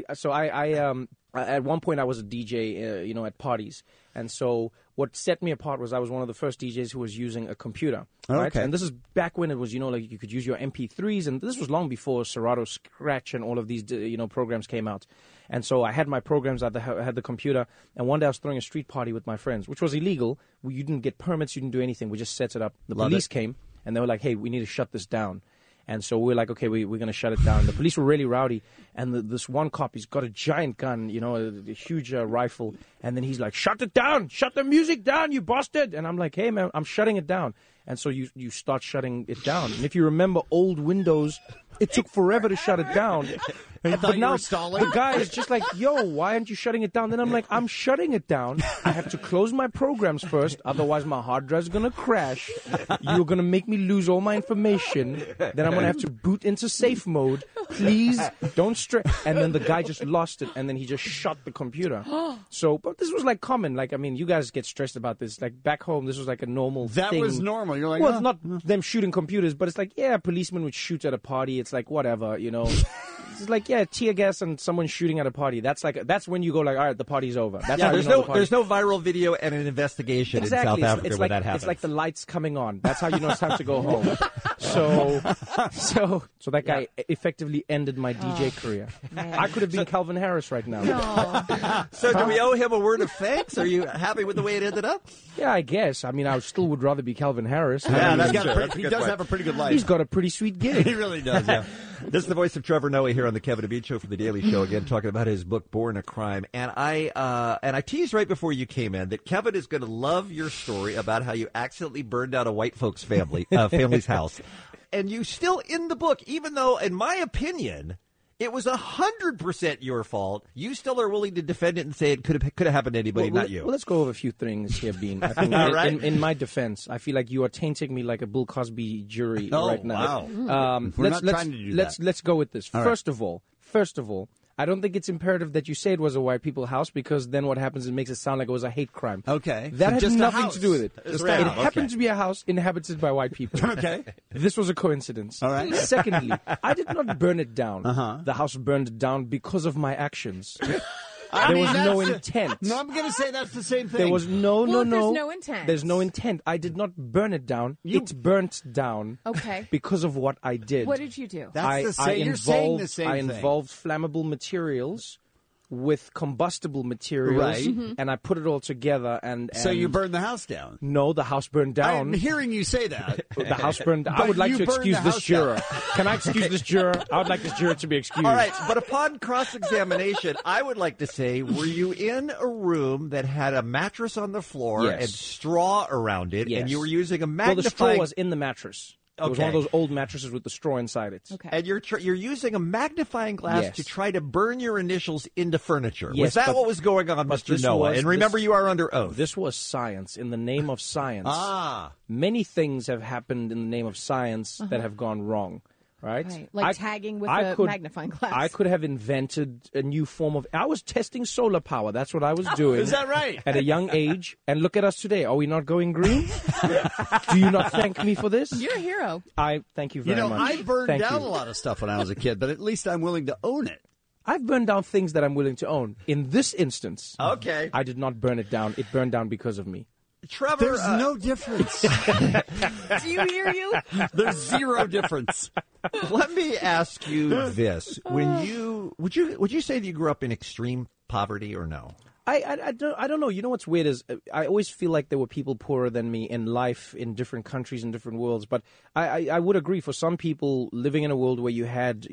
at one point I was a DJ, at parties, and so what set me apart was I was one of the first DJs who was using a computer. Right? Okay. And this is back when it was, like you could use your MP3s, and this was long before Serato Scratch and all of these, programs came out. And so I had my programs, I had the computer, and one day I was throwing a street party with my friends, which was illegal. You didn't get permits, you didn't do anything. We just set it up. The police came, and they were like, hey, we need to shut this down. And so we're like, okay, we're going to shut it down. The police were really rowdy, and this one cop, he's got a giant gun, a huge rifle, and then he's like, shut it down, shut the music down, you bastard. And I'm like, hey, man, I'm shutting it down. And so you start shutting it down. And if you remember old Windows, it took forever to shut it down. But now were stalling. the guy is just like, yo, why aren't you shutting it down? Then I'm like, I'm shutting it down. I have to close my programs first, otherwise my hard drive is going to crash. You're going to make me lose all my information. Then I'm going to have to boot into safe mode. Please don't stress. And then the guy just lost it, and then he just shut the computer. So, but this was like common. Like, I mean, you guys get stressed about this. Like back home, this was like a normal That thing. was normal. You're like, well, oh. it's not them shooting computers, but it's like, yeah, a policeman would shoot at a party. It's like, whatever, you know. It's like, yeah, tear gas and someone shooting at a party. That's when you go like, all right, the party's over. That's how you know the party. there's no viral video and an investigation in South Africa it's when like, that happens. It's like the lights coming on. That's how you know it's time to go home. So that guy effectively ended my DJ career. I could have been Calvin Harris right now. So do we owe him a word of thanks? Are you happy with the way it ended up? Yeah, I guess. I mean, I still would rather be Calvin Harris. Yeah, that's he good does point. have a pretty good life. He's got a pretty sweet gig. He really does, yeah. This is the voice of Trevor Noah here on the Kevin and Bean Show for the Daily Show again, talking about his book Born a Crime. And I teased right before you came in that Kevin is going to love your story about how you accidentally burned down a white folks family's house. And you still in the book, even though, in my opinion, it was 100% your fault, you still are willing to defend it and say it could have happened to anybody, not you. Well, let's go over a few things here, Bean. I think Right. in my defense, I feel like you are tainting me like a Bill Cosby jury right now. Wow. We're not trying to do that. Let's go with this. All First of all, I don't think it's imperative that you say it was a white people house, because then what happens is it makes it sound like it was a hate crime. Okay. That So had just a nothing house. to do with it. Just It a house. happened Okay. to be a house inhabited by white people. Okay. This was a coincidence. All right. Secondly, I did not burn it down. Uh-huh. The house burned down because of my actions. I There mean, was no that's- intent. No, I'm going to say that's the same thing. There was no. There's no intent. There's no intent. I did not burn it down. It burnt down. Okay. Because of what I did. What did you do? That's the same. You're saying the same I thing. involved flammable materials with combustible materials, Right. Mm-hmm. and I put it all together. And So you burned the house down. No, the house burned down. I'm hearing you say that. The house burned. I But would like you to burned excuse the this house juror. down. Can I excuse this juror? I would like this juror to be excused. All right, but upon cross-examination, I would like to say, were you in a room that had a mattress on the floor Yes. and straw around it, Yes. and you were using a Well, magnifying... the straw was in the mattress. It was one of Okay. those old mattresses with the straw inside it. Okay. And you're using a magnifying glass Yes. to try to burn your initials into furniture. Yes, was that but- what was going on, but Mr. this Noah? was- And remember, this- you are under oath. This was science. In the name of science. Ah. Many things have happened in the name of science that have gone wrong. Right? Right. Like tagging with I a could- magnifying glass. I could have invented a new form of... I was testing solar power. That's what I was doing. Is that right? At a young age. And look at us today. Are we not going green? Do you not thank me for this? You're a hero. I thank you You very know, much. I burned Thank down you. a lot of stuff when I was a kid, but at least I'm willing to own it. I've burned down things that I'm willing to own. In this instance, Okay. I did not burn it down. It burned down because of me. Trevor, There's no difference. Do you hear you? There's zero difference. let me ask you this: When you would you say that you grew up in extreme poverty or no? I don't know. You know what's weird is I always feel like there were people poorer than me in life in different countries and different worlds. But I would agree, for some people living in a world where you had,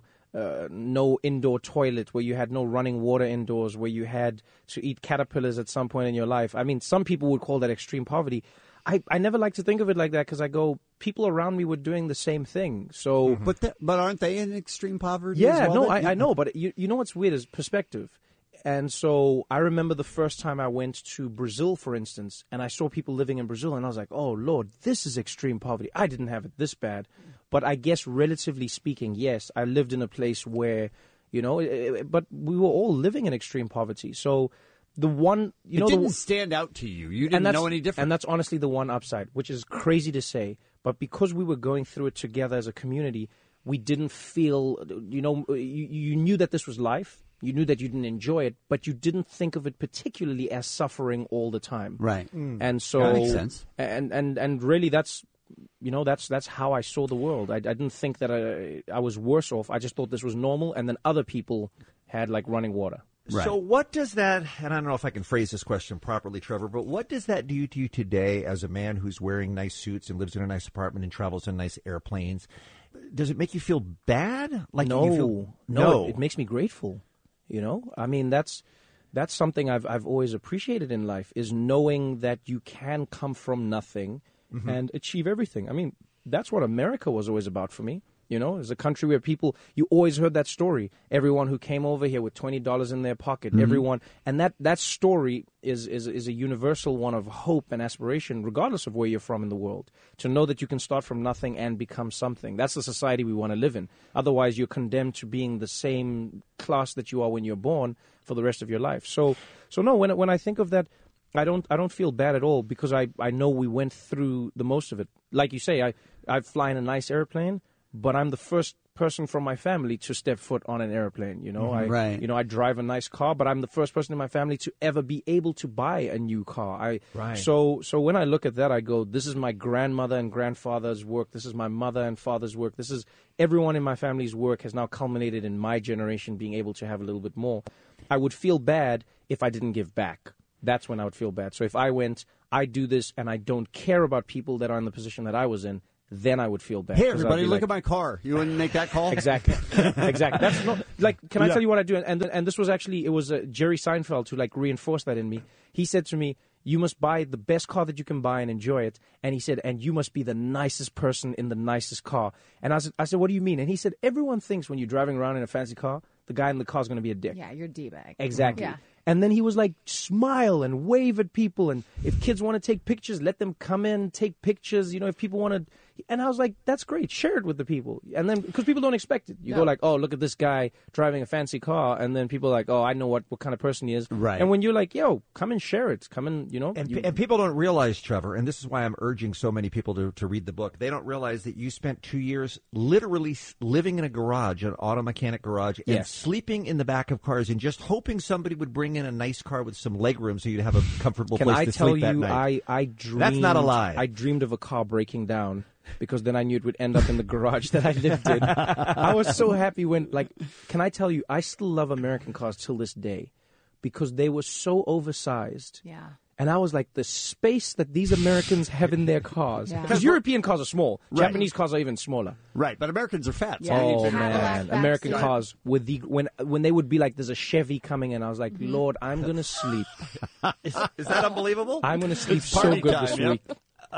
no indoor toilet, where you had no running water indoors, where you had to eat caterpillars at some point in your life. I mean, some people would call that extreme poverty. I never like to think of it like that, because I go, people around me were doing the same thing. So, But aren't they in extreme poverty? yeah, as well, no, then? I know, but you know what's weird is perspective. And so I remember the first time I went to Brazil, for instance, and I saw people living in Brazil, and I was like, oh, Lord, this is extreme poverty. I didn't have it this bad. But I guess, relatively speaking, yes, I lived in a place where, but we were all living in extreme poverty. So the one, It didn't stand out to you. You didn't know any different. And that's honestly the one upside, which is crazy to say. But because we were going through it together as a community, we didn't feel, you knew that this was life. You knew that you didn't enjoy it, but you didn't think of it particularly as suffering all the time. Right. And so, That makes sense. And really, that's how I saw the world. I didn't think that I was worse off. I just thought this was normal, and then other people had like running water. Right. So what does that, and I don't know if I can phrase this question properly, Trevor, but what does that do to you today as a man who's wearing nice suits and lives in a nice apartment and travels in nice airplanes? Does it make you feel bad? Like you feel, no, it makes me grateful. I mean, that's something I've always appreciated in life, is knowing that you can come from nothing and achieve everything. I mean, that's what America was always about for me. You know, it's a country where people, you always heard that story. Everyone who came over here with $20 in their pocket, everyone, and that story is a universal one of hope and aspiration, regardless of where you're from in the world. To know that you can start from nothing and become something. That's the society we want to live in. Otherwise, you're condemned to being the same class that you are when you're born for the rest of your life. So no, when I think of that, I don't feel bad at all, because I know we went through the most of it. Like you say, I fly in a nice airplane, but I'm the first person from my family to step foot on an airplane. You know, I drive a nice car, but I'm the first person in my family to ever be able to buy a new car. So when I look at that, I go, this is my grandmother and grandfather's work. This is my mother and father's work. This is everyone in my family's work has now culminated in my generation being able to have a little bit more. I would feel bad if I didn't give back. That's when I would feel bad. So if I went, I do this, and I don't care about people that are in the position that I was in, then I would feel bad. Hey, everybody, look at my car. You wouldn't make that call? Exactly. That's not, like, can I tell you what I do? And this was actually, it was Jerry Seinfeld who, like, reinforced that in me. He said to me, you must buy the best car that you can buy and enjoy it. And he said, and you must be the nicest person in the nicest car. And I said, what do you mean? And he said, everyone thinks when you're driving around in a fancy car, the guy in the car is going to be a dick. Yeah, you're D-bag. Exactly. Yeah. And then he was like, smile and wave at people. And if kids want to take pictures, let them come in, take pictures. You know, if people want to. And I was like, that's great. Share it with the people. And then, because people don't expect it. You go like, oh, look at this guy driving a fancy car. And then people are like, oh, I know what kind of person he is. Right. And when you're like, yo, come and share it. Come and, you know. And people don't realize, Trevor, and this is why I'm urging so many people to read the book. They don't realize that you spent 2 years literally living in a garage, an auto mechanic garage, and sleeping in the back of cars and just hoping somebody would bring in a nice car with some legroom so you'd have a comfortable place to sleep that night. Can I tell you, I dreamed. That's not a lie. I dreamed of a car breaking down, because then I knew it would end up in the garage that I lived in. I was so happy when, like, can I tell you, I still love American cars till this day, because they were so oversized. Yeah. And I was like, the space that these Americans have in their cars. Because European cars are small. Right. Japanese cars are even smaller. Right, but Americans are fat. So Oh, man. American cars, with when they would be like, there's a Chevy coming in, I was like, Lord, I'm going to sleep. Is that unbelievable? I'm going to sleep It's so party good time, this yep. week.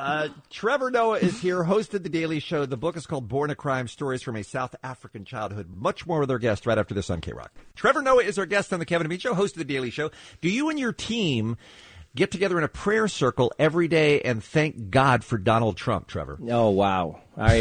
Trevor Noah is here, host of The Daily Show. The book is called Born a Crime, Stories from a South African Childhood. Much more with our guest right after this on K-Rock. Trevor Noah is our guest on The Kevin and Bean Show, host of The Daily Show. Do you and your team get together in a prayer circle every day and thank God for Donald Trump, Trevor? Oh, wow.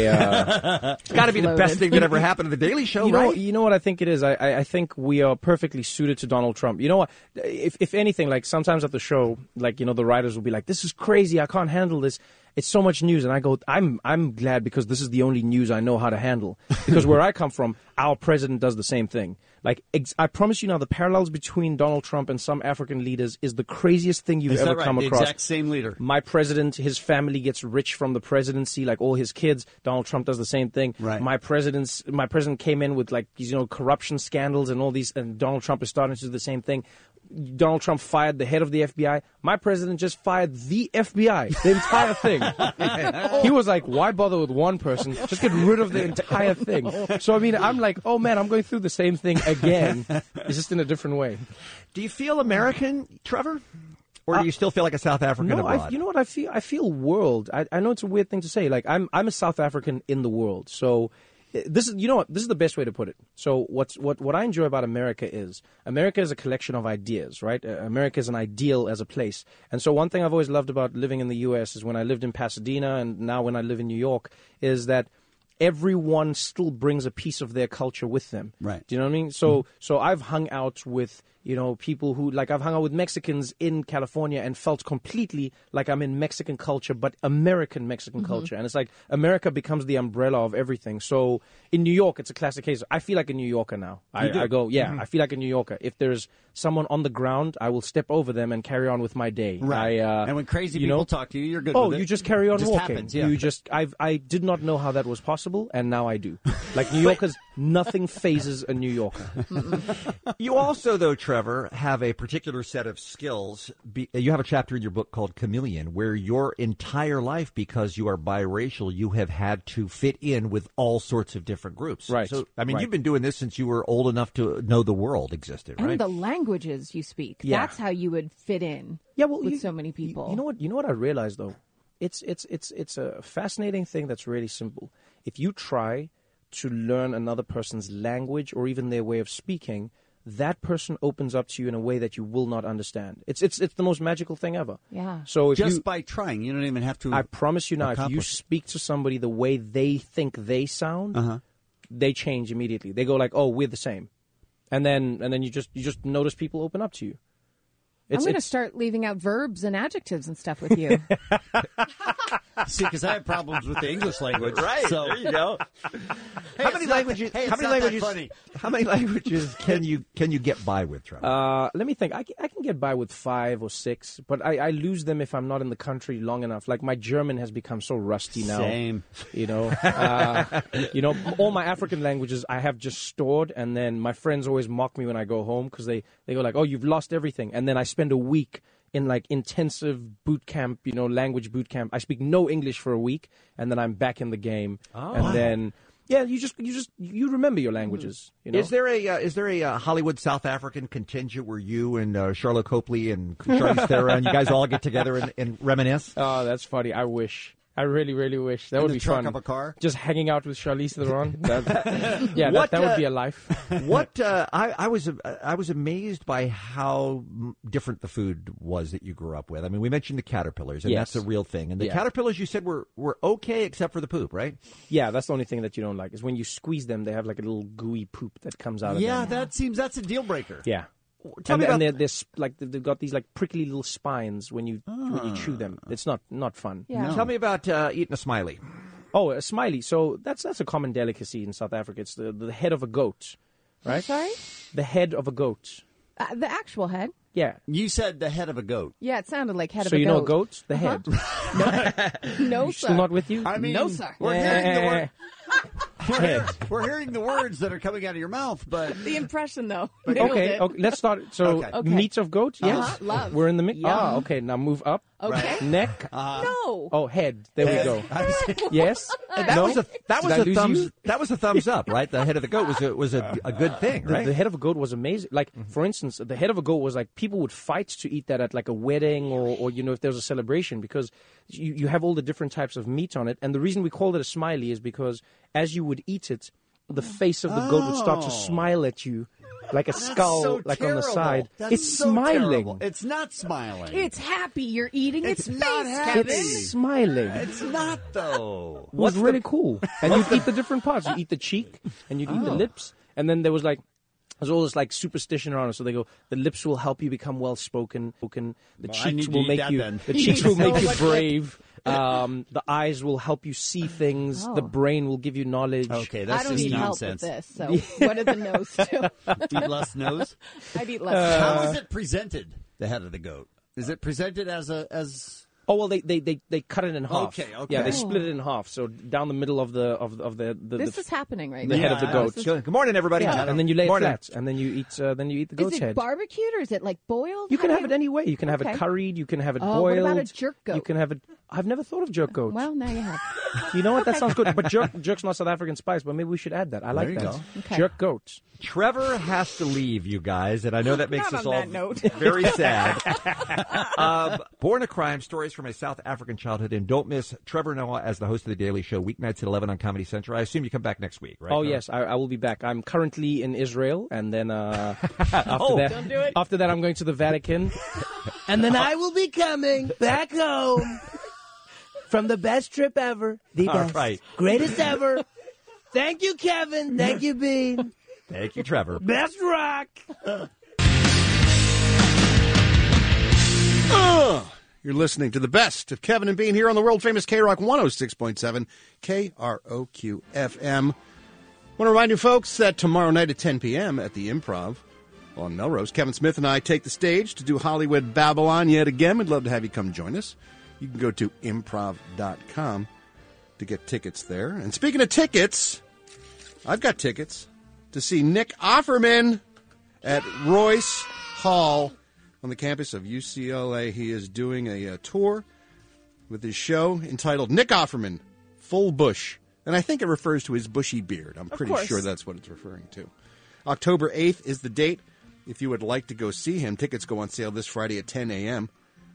It's got to be the best thing that ever happened to The Daily Show, right? You know what I think it is? I think we are perfectly suited to Donald Trump. You know what? If anything, like sometimes at the show, like, you know, the writers will be like, this is crazy. I can't handle this. It's so much news. And I go, I'm glad, because this is the only news I know how to handle. Because where I come from, our president does the same thing. Like, I promise you now, the parallels between Donald Trump and some African leaders is the craziest thing you've ever come across. The exact same leader. My president, his family gets rich from the presidency, like all his kids. Donald Trump does the same thing. Right. My president came in with, like, you know, corruption scandals and all these, and Donald Trump is starting to do the same thing. Donald Trump fired the head of the FBI. My president just fired the FBI, the entire thing. He was like, why bother with one person? Just get rid of the entire thing. So, I mean, I'm like, oh, man, I'm going through the same thing again. It's just in a different way. Do you feel American, Trevor? Or do you still feel like a South African abroad? You know what I feel? I feel world. I know it's a weird thing to say. Like, I'm a South African in the world. So this is, you know what? This is the best way to put it. So what I enjoy about America is a collection of ideas, right? America is an ideal as a place. And so one thing I've always loved about living in the U.S. is when I lived in Pasadena and now when I live in New York is that everyone still brings a piece of their culture with them. Right. Do you know what I mean? So I've hung out with, you know, people who, like, I've hung out with Mexicans in California and felt completely like I'm in Mexican culture, but American Mexican culture. And it's like America becomes the umbrella of everything. So in New York, it's a classic case. I feel like a New Yorker now. I go, I feel like a New Yorker. If there's someone on the ground, I will step over them and carry on with my day. Right. And when crazy people talk to you, you're good with it. You just carry on It just walking. happens, yeah. You just, I did not know how that was possible, and now I do. Like, New Yorkers, nothing phases a New Yorker. You also, though, Trevor, have a particular set of skills. You have a chapter in your book called Chameleon, where your entire life, because you are biracial, you have had to fit in with all sorts of different groups. Right. So, I mean, you've been doing this since you were old enough to know the world existed, right? And the languages you speak. Yeah. That's how you would fit in with so many people. You know what I realized, though? It's a fascinating thing that's really simple. If you try to learn another person's language or even their way of speaking, that person opens up to you in a way that you will not understand. It's the most magical thing ever. Yeah. So if Just by trying, you don't even have to. I promise you now, if you accomplish. speak to somebody the way they think they sound, they change immediately. They go like, "Oh, we're the same," and then you just notice people open up to you. I'm going to start leaving out verbs and adjectives and stuff with you. See, because I have problems with the English language. Right. So There you go. Hey, How many languages? Hey, how it's many not that languages? funny. How many languages can you get by with, Trevor? Let me think. I can get by with 5 or 6, but I lose them if I'm not in the country long enough. Like my German has become so rusty now. Same. You know, all my African languages I have just stored, and then my friends always mock me when I go home because they go like, "Oh, you've lost everything," and then I spend a week in like intensive boot camp, language boot camp. I speak no English for a week, and then I'm back in the game, and then. Yeah, you remember your languages. Is there a Hollywood South African contingent where you and Charlotte Copley and Charlize Theron, you guys all get together and reminisce? Oh, that's funny. I wish. I really, really wish. That In would the be trunk fun. of a car? Just hanging out with Charlize Theron. That would be a life. I was amazed by how different the food was that you grew up with. I mean, we mentioned the caterpillars, and Yes. that's a real thing. And the Yeah. caterpillars you said were okay except for the poop, right? Yeah, that's the only thing that you don't like is when you squeeze them, they have like a little gooey poop that comes out of Yeah, them. that's a deal breaker. Yeah. Tell me and about- they've got these like prickly little spines when you chew them. It's not fun. Yeah. Tell me about eating a smiley. Oh, a smiley. So that's a common delicacy in South Africa. It's the head of a goat, right? Sorry? The head of a goat. The actual head. Yeah. You said the head of a goat. Yeah, it sounded like head So of a you goat. know a goat? The head. No, You sir. still not with you? I mean, No, sir. We're hearing the word. Head. We're hearing the words that are coming out of your mouth, but The impression, though. Nailed Okay, it. okay, let's start. So, Okay. meat of goat, yes. Uh-huh, love. We're in the mix. Yum. Ah, okay. Now move up. Okay. Neck. No. Oh, head. There we go. Yes. That No? was a Did I lose thumbs. you? That was a thumbs up, right? The head of the goat was a good thing, right? The head of a goat was amazing. Like, for instance, the head of a goat was like people would fight to eat that at like a wedding or if there was a celebration because you have all the different types of meat on it. And the reason we called it a smiley is because as you would eat it, the face of the goat would start to smile at you like a skull, so like on the terrible. side. That's It's so smiling. terrible. It's not smiling. It's happy you're eating It's its not face, happy. Kevin. It's smiling. It's not though. It was really cool. And you'd eat the different parts. You eat the cheek and you'd eat the lips. And then there's all this like superstition around it. So they go, the lips will help you become well spoken. The Well, I cheeks need to will eat make that you. then. The cheeks will So make you much brave. The eyes will help you see things. Oh. The brain will give you knowledge. Okay, I that's don't just need nonsense. help with this, so what do the nose do? Eat less nose. I'd eat less. How is it presented? The head of the goat. Is it presented as? Oh well, they cut it in half. Okay. Yeah, they split it in half. So down the middle of the This is happening right the now. head of the goat. Good morning, everybody. Yeah, and then you lay it Morning. flat, and then you eat the goat's Is it head. barbecued or is it like boiled? You can How have do it any way. You can have Okay. it curried. You can have it Oh, boiled. what about a jerk goat? You can have it. I've never thought of jerk goat. Well, now you have. You know what? That sounds good. But jerk's not South African spice. But maybe we should add that. I like There you that. go. Okay. Jerk goat. Trevor has to leave, you guys, and I know that makes Not us on all that note. very sad. Born a Crime, stories from a South African childhood, and don't miss Trevor Noah as the host of The Daily Show, weeknights at 11 on Comedy Central. I assume you come back next week, right? Oh Noah? yes, I will be back. I'm currently in Israel, and then after don't do it. after that, I'm going to the Vatican, and then I will be coming back home from the best trip ever, the All best, right. greatest ever. Thank you, Kevin. Thank you, Bean. Thank you, Trevor. Best rock. You're listening to the best of Kevin and Bean here on the world famous K-Rock 106.7 KROQ FM. Want to remind you folks that tomorrow night at 10 p.m. at the Improv on Melrose, Kevin Smith and I take the stage to do Hollywood Babylon yet again. We'd love to have you come join us. You can go to improv.com to get tickets there. And speaking of tickets, I've got tickets to see Nick Offerman at Royce Hall on the campus of UCLA. He is doing a tour with his show entitled Nick Offerman, Full Bush. And I think it refers to his bushy beard. I'm pretty course. sure that's what it's referring to. October 8th is the date. If you would like to go see him, tickets go on sale this Friday at 10 a.m.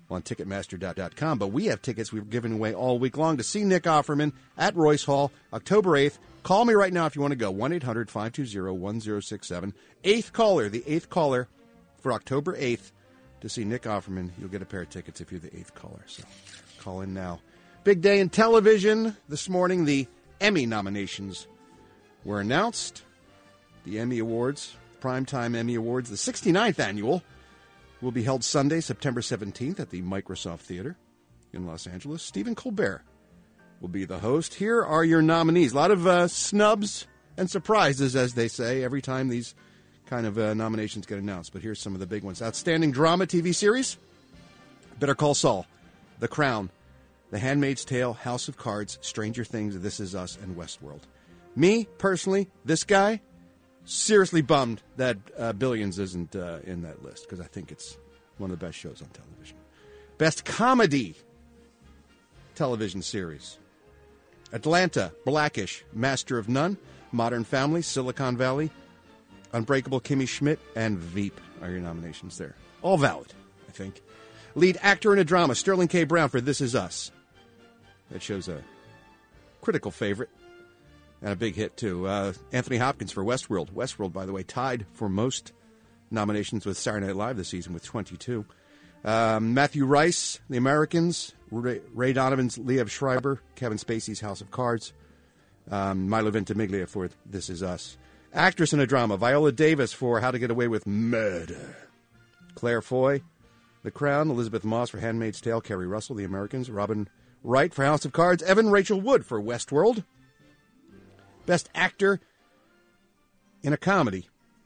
on Ticketmaster.com. But we have tickets we're giving away all week long to see Nick Offerman at Royce Hall, October 8th. Call me right now if you want to go, 1-800-520-1067. Eighth caller for October 8th to see Nick Offerman. You'll get a pair of tickets if you're the eighth caller. So call in now. Big day in television this morning. The Emmy nominations were announced. The Emmy Awards, Primetime Emmy Awards, the 69th annual, will be held Sunday, September 17th at the Microsoft Theater in Los Angeles. Stephen Colbert will be the host. Here are your nominees. A lot of snubs and surprises, as they say, every time these kind of nominations get announced. But here's some of the big ones. Outstanding Drama TV Series, Better Call Saul, The Crown, The Handmaid's Tale, House of Cards, Stranger Things, This Is Us, and Westworld. Me, personally, this guy, seriously bummed that Billions isn't in that list, because I think it's one of the best shows on television. Best Comedy Television Series, Atlanta, Blackish, Master of None, Modern Family, Silicon Valley, Unbreakable Kimmy Schmidt, and Veep are your nominations there. All valid, I think. Lead actor in a drama, Sterling K. Brown for This Is Us. That show's a critical favorite. And a big hit, too. Anthony Hopkins for Westworld. Westworld, by the way, tied for most nominations with Saturday Night Live this season with 22. Matthew Rice, The Americans. Ray Donovan's Liev Schreiber. Kevin Spacey's House of Cards. Milo Ventimiglia for This Is Us. Actress in a drama, Viola Davis for How to Get Away with Murder. Claire Foy, The Crown. Elizabeth Moss for Handmaid's Tale. Kerry Russell, The Americans. Robin Wright for House of Cards. Evan Rachel Wood for Westworld. Best Actor in a Comedy,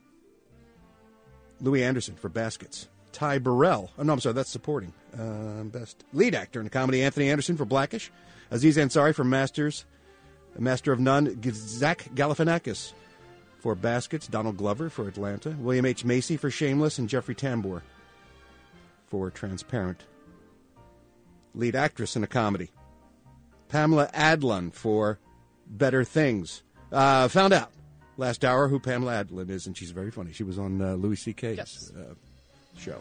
Louis Anderson for Baskets. Ty Burrell. Oh, no, I'm sorry, that's supporting. Best Lead Actor in a Comedy, Anthony Anderson for Blackish. Aziz Ansari for Master of None. Zach Galifianakis for Baskets. Donald Glover for Atlanta. William H. Macy for Shameless. And Jeffrey Tambor for Transparent. Lead Actress in a Comedy, Pamela Adlon for Better Things. Found out last hour who Pamela Adlon is, and she's very funny. She was on Louis C.K.'s show.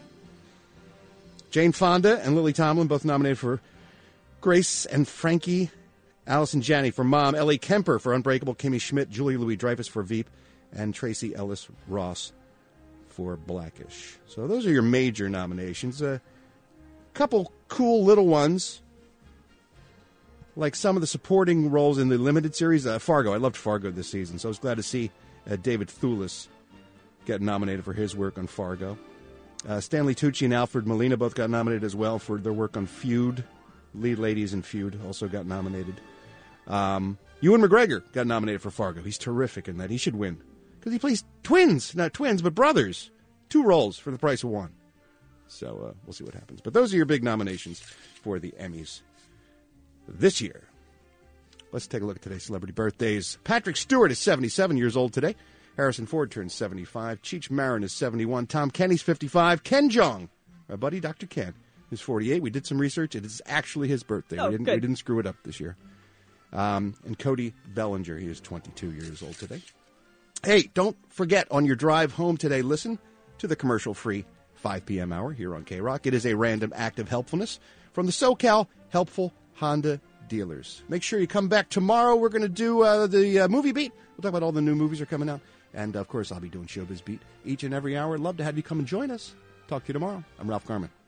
Jane Fonda and Lily Tomlin both nominated for Grace and Frankie. Allison Janney for Mom. Ellie Kemper for Unbreakable Kimmy Schmidt. Julie Louis-Dreyfus for Veep. And Tracy Ellis Ross for Blackish. So those are your major nominations. A couple cool little ones, like some of the supporting roles in the limited series. Fargo. I loved Fargo this season, so I was glad to see David Thewlis get nominated for his work on Fargo. Stanley Tucci and Alfred Molina both got nominated as well for their work on Feud. Lead ladies in Feud also got nominated. Ewan McGregor got nominated for Fargo. He's terrific in that. He should win, because he plays twins, not twins, but brothers. 2 roles for the price of 1. So we'll see what happens. But those are your big nominations for the Emmys this year. Let's take a look at today's celebrity birthdays. Patrick Stewart is 77 years old today. Harrison Ford turns 75. Cheech Marin is 71. Tom Kenny's 55. Ken Jeong, our buddy Dr. Ken, is 48. We did some research. It is actually his birthday. Oh, we didn't screw it up this year. And Cody Bellinger, he is 22 years old today. Hey, don't forget, on your drive home today, listen to the commercial-free 5 p.m. hour here on K-Rock. It is a random act of helpfulness from the SoCal Helpful Honda Dealers. Make sure you come back tomorrow. We're going to do the movie beat. We'll talk about all the new movies that are coming out. And, of course, I'll be doing Showbiz Beat each and every hour. Love to have you come and join us. Talk to you tomorrow. I'm Ralph Garman.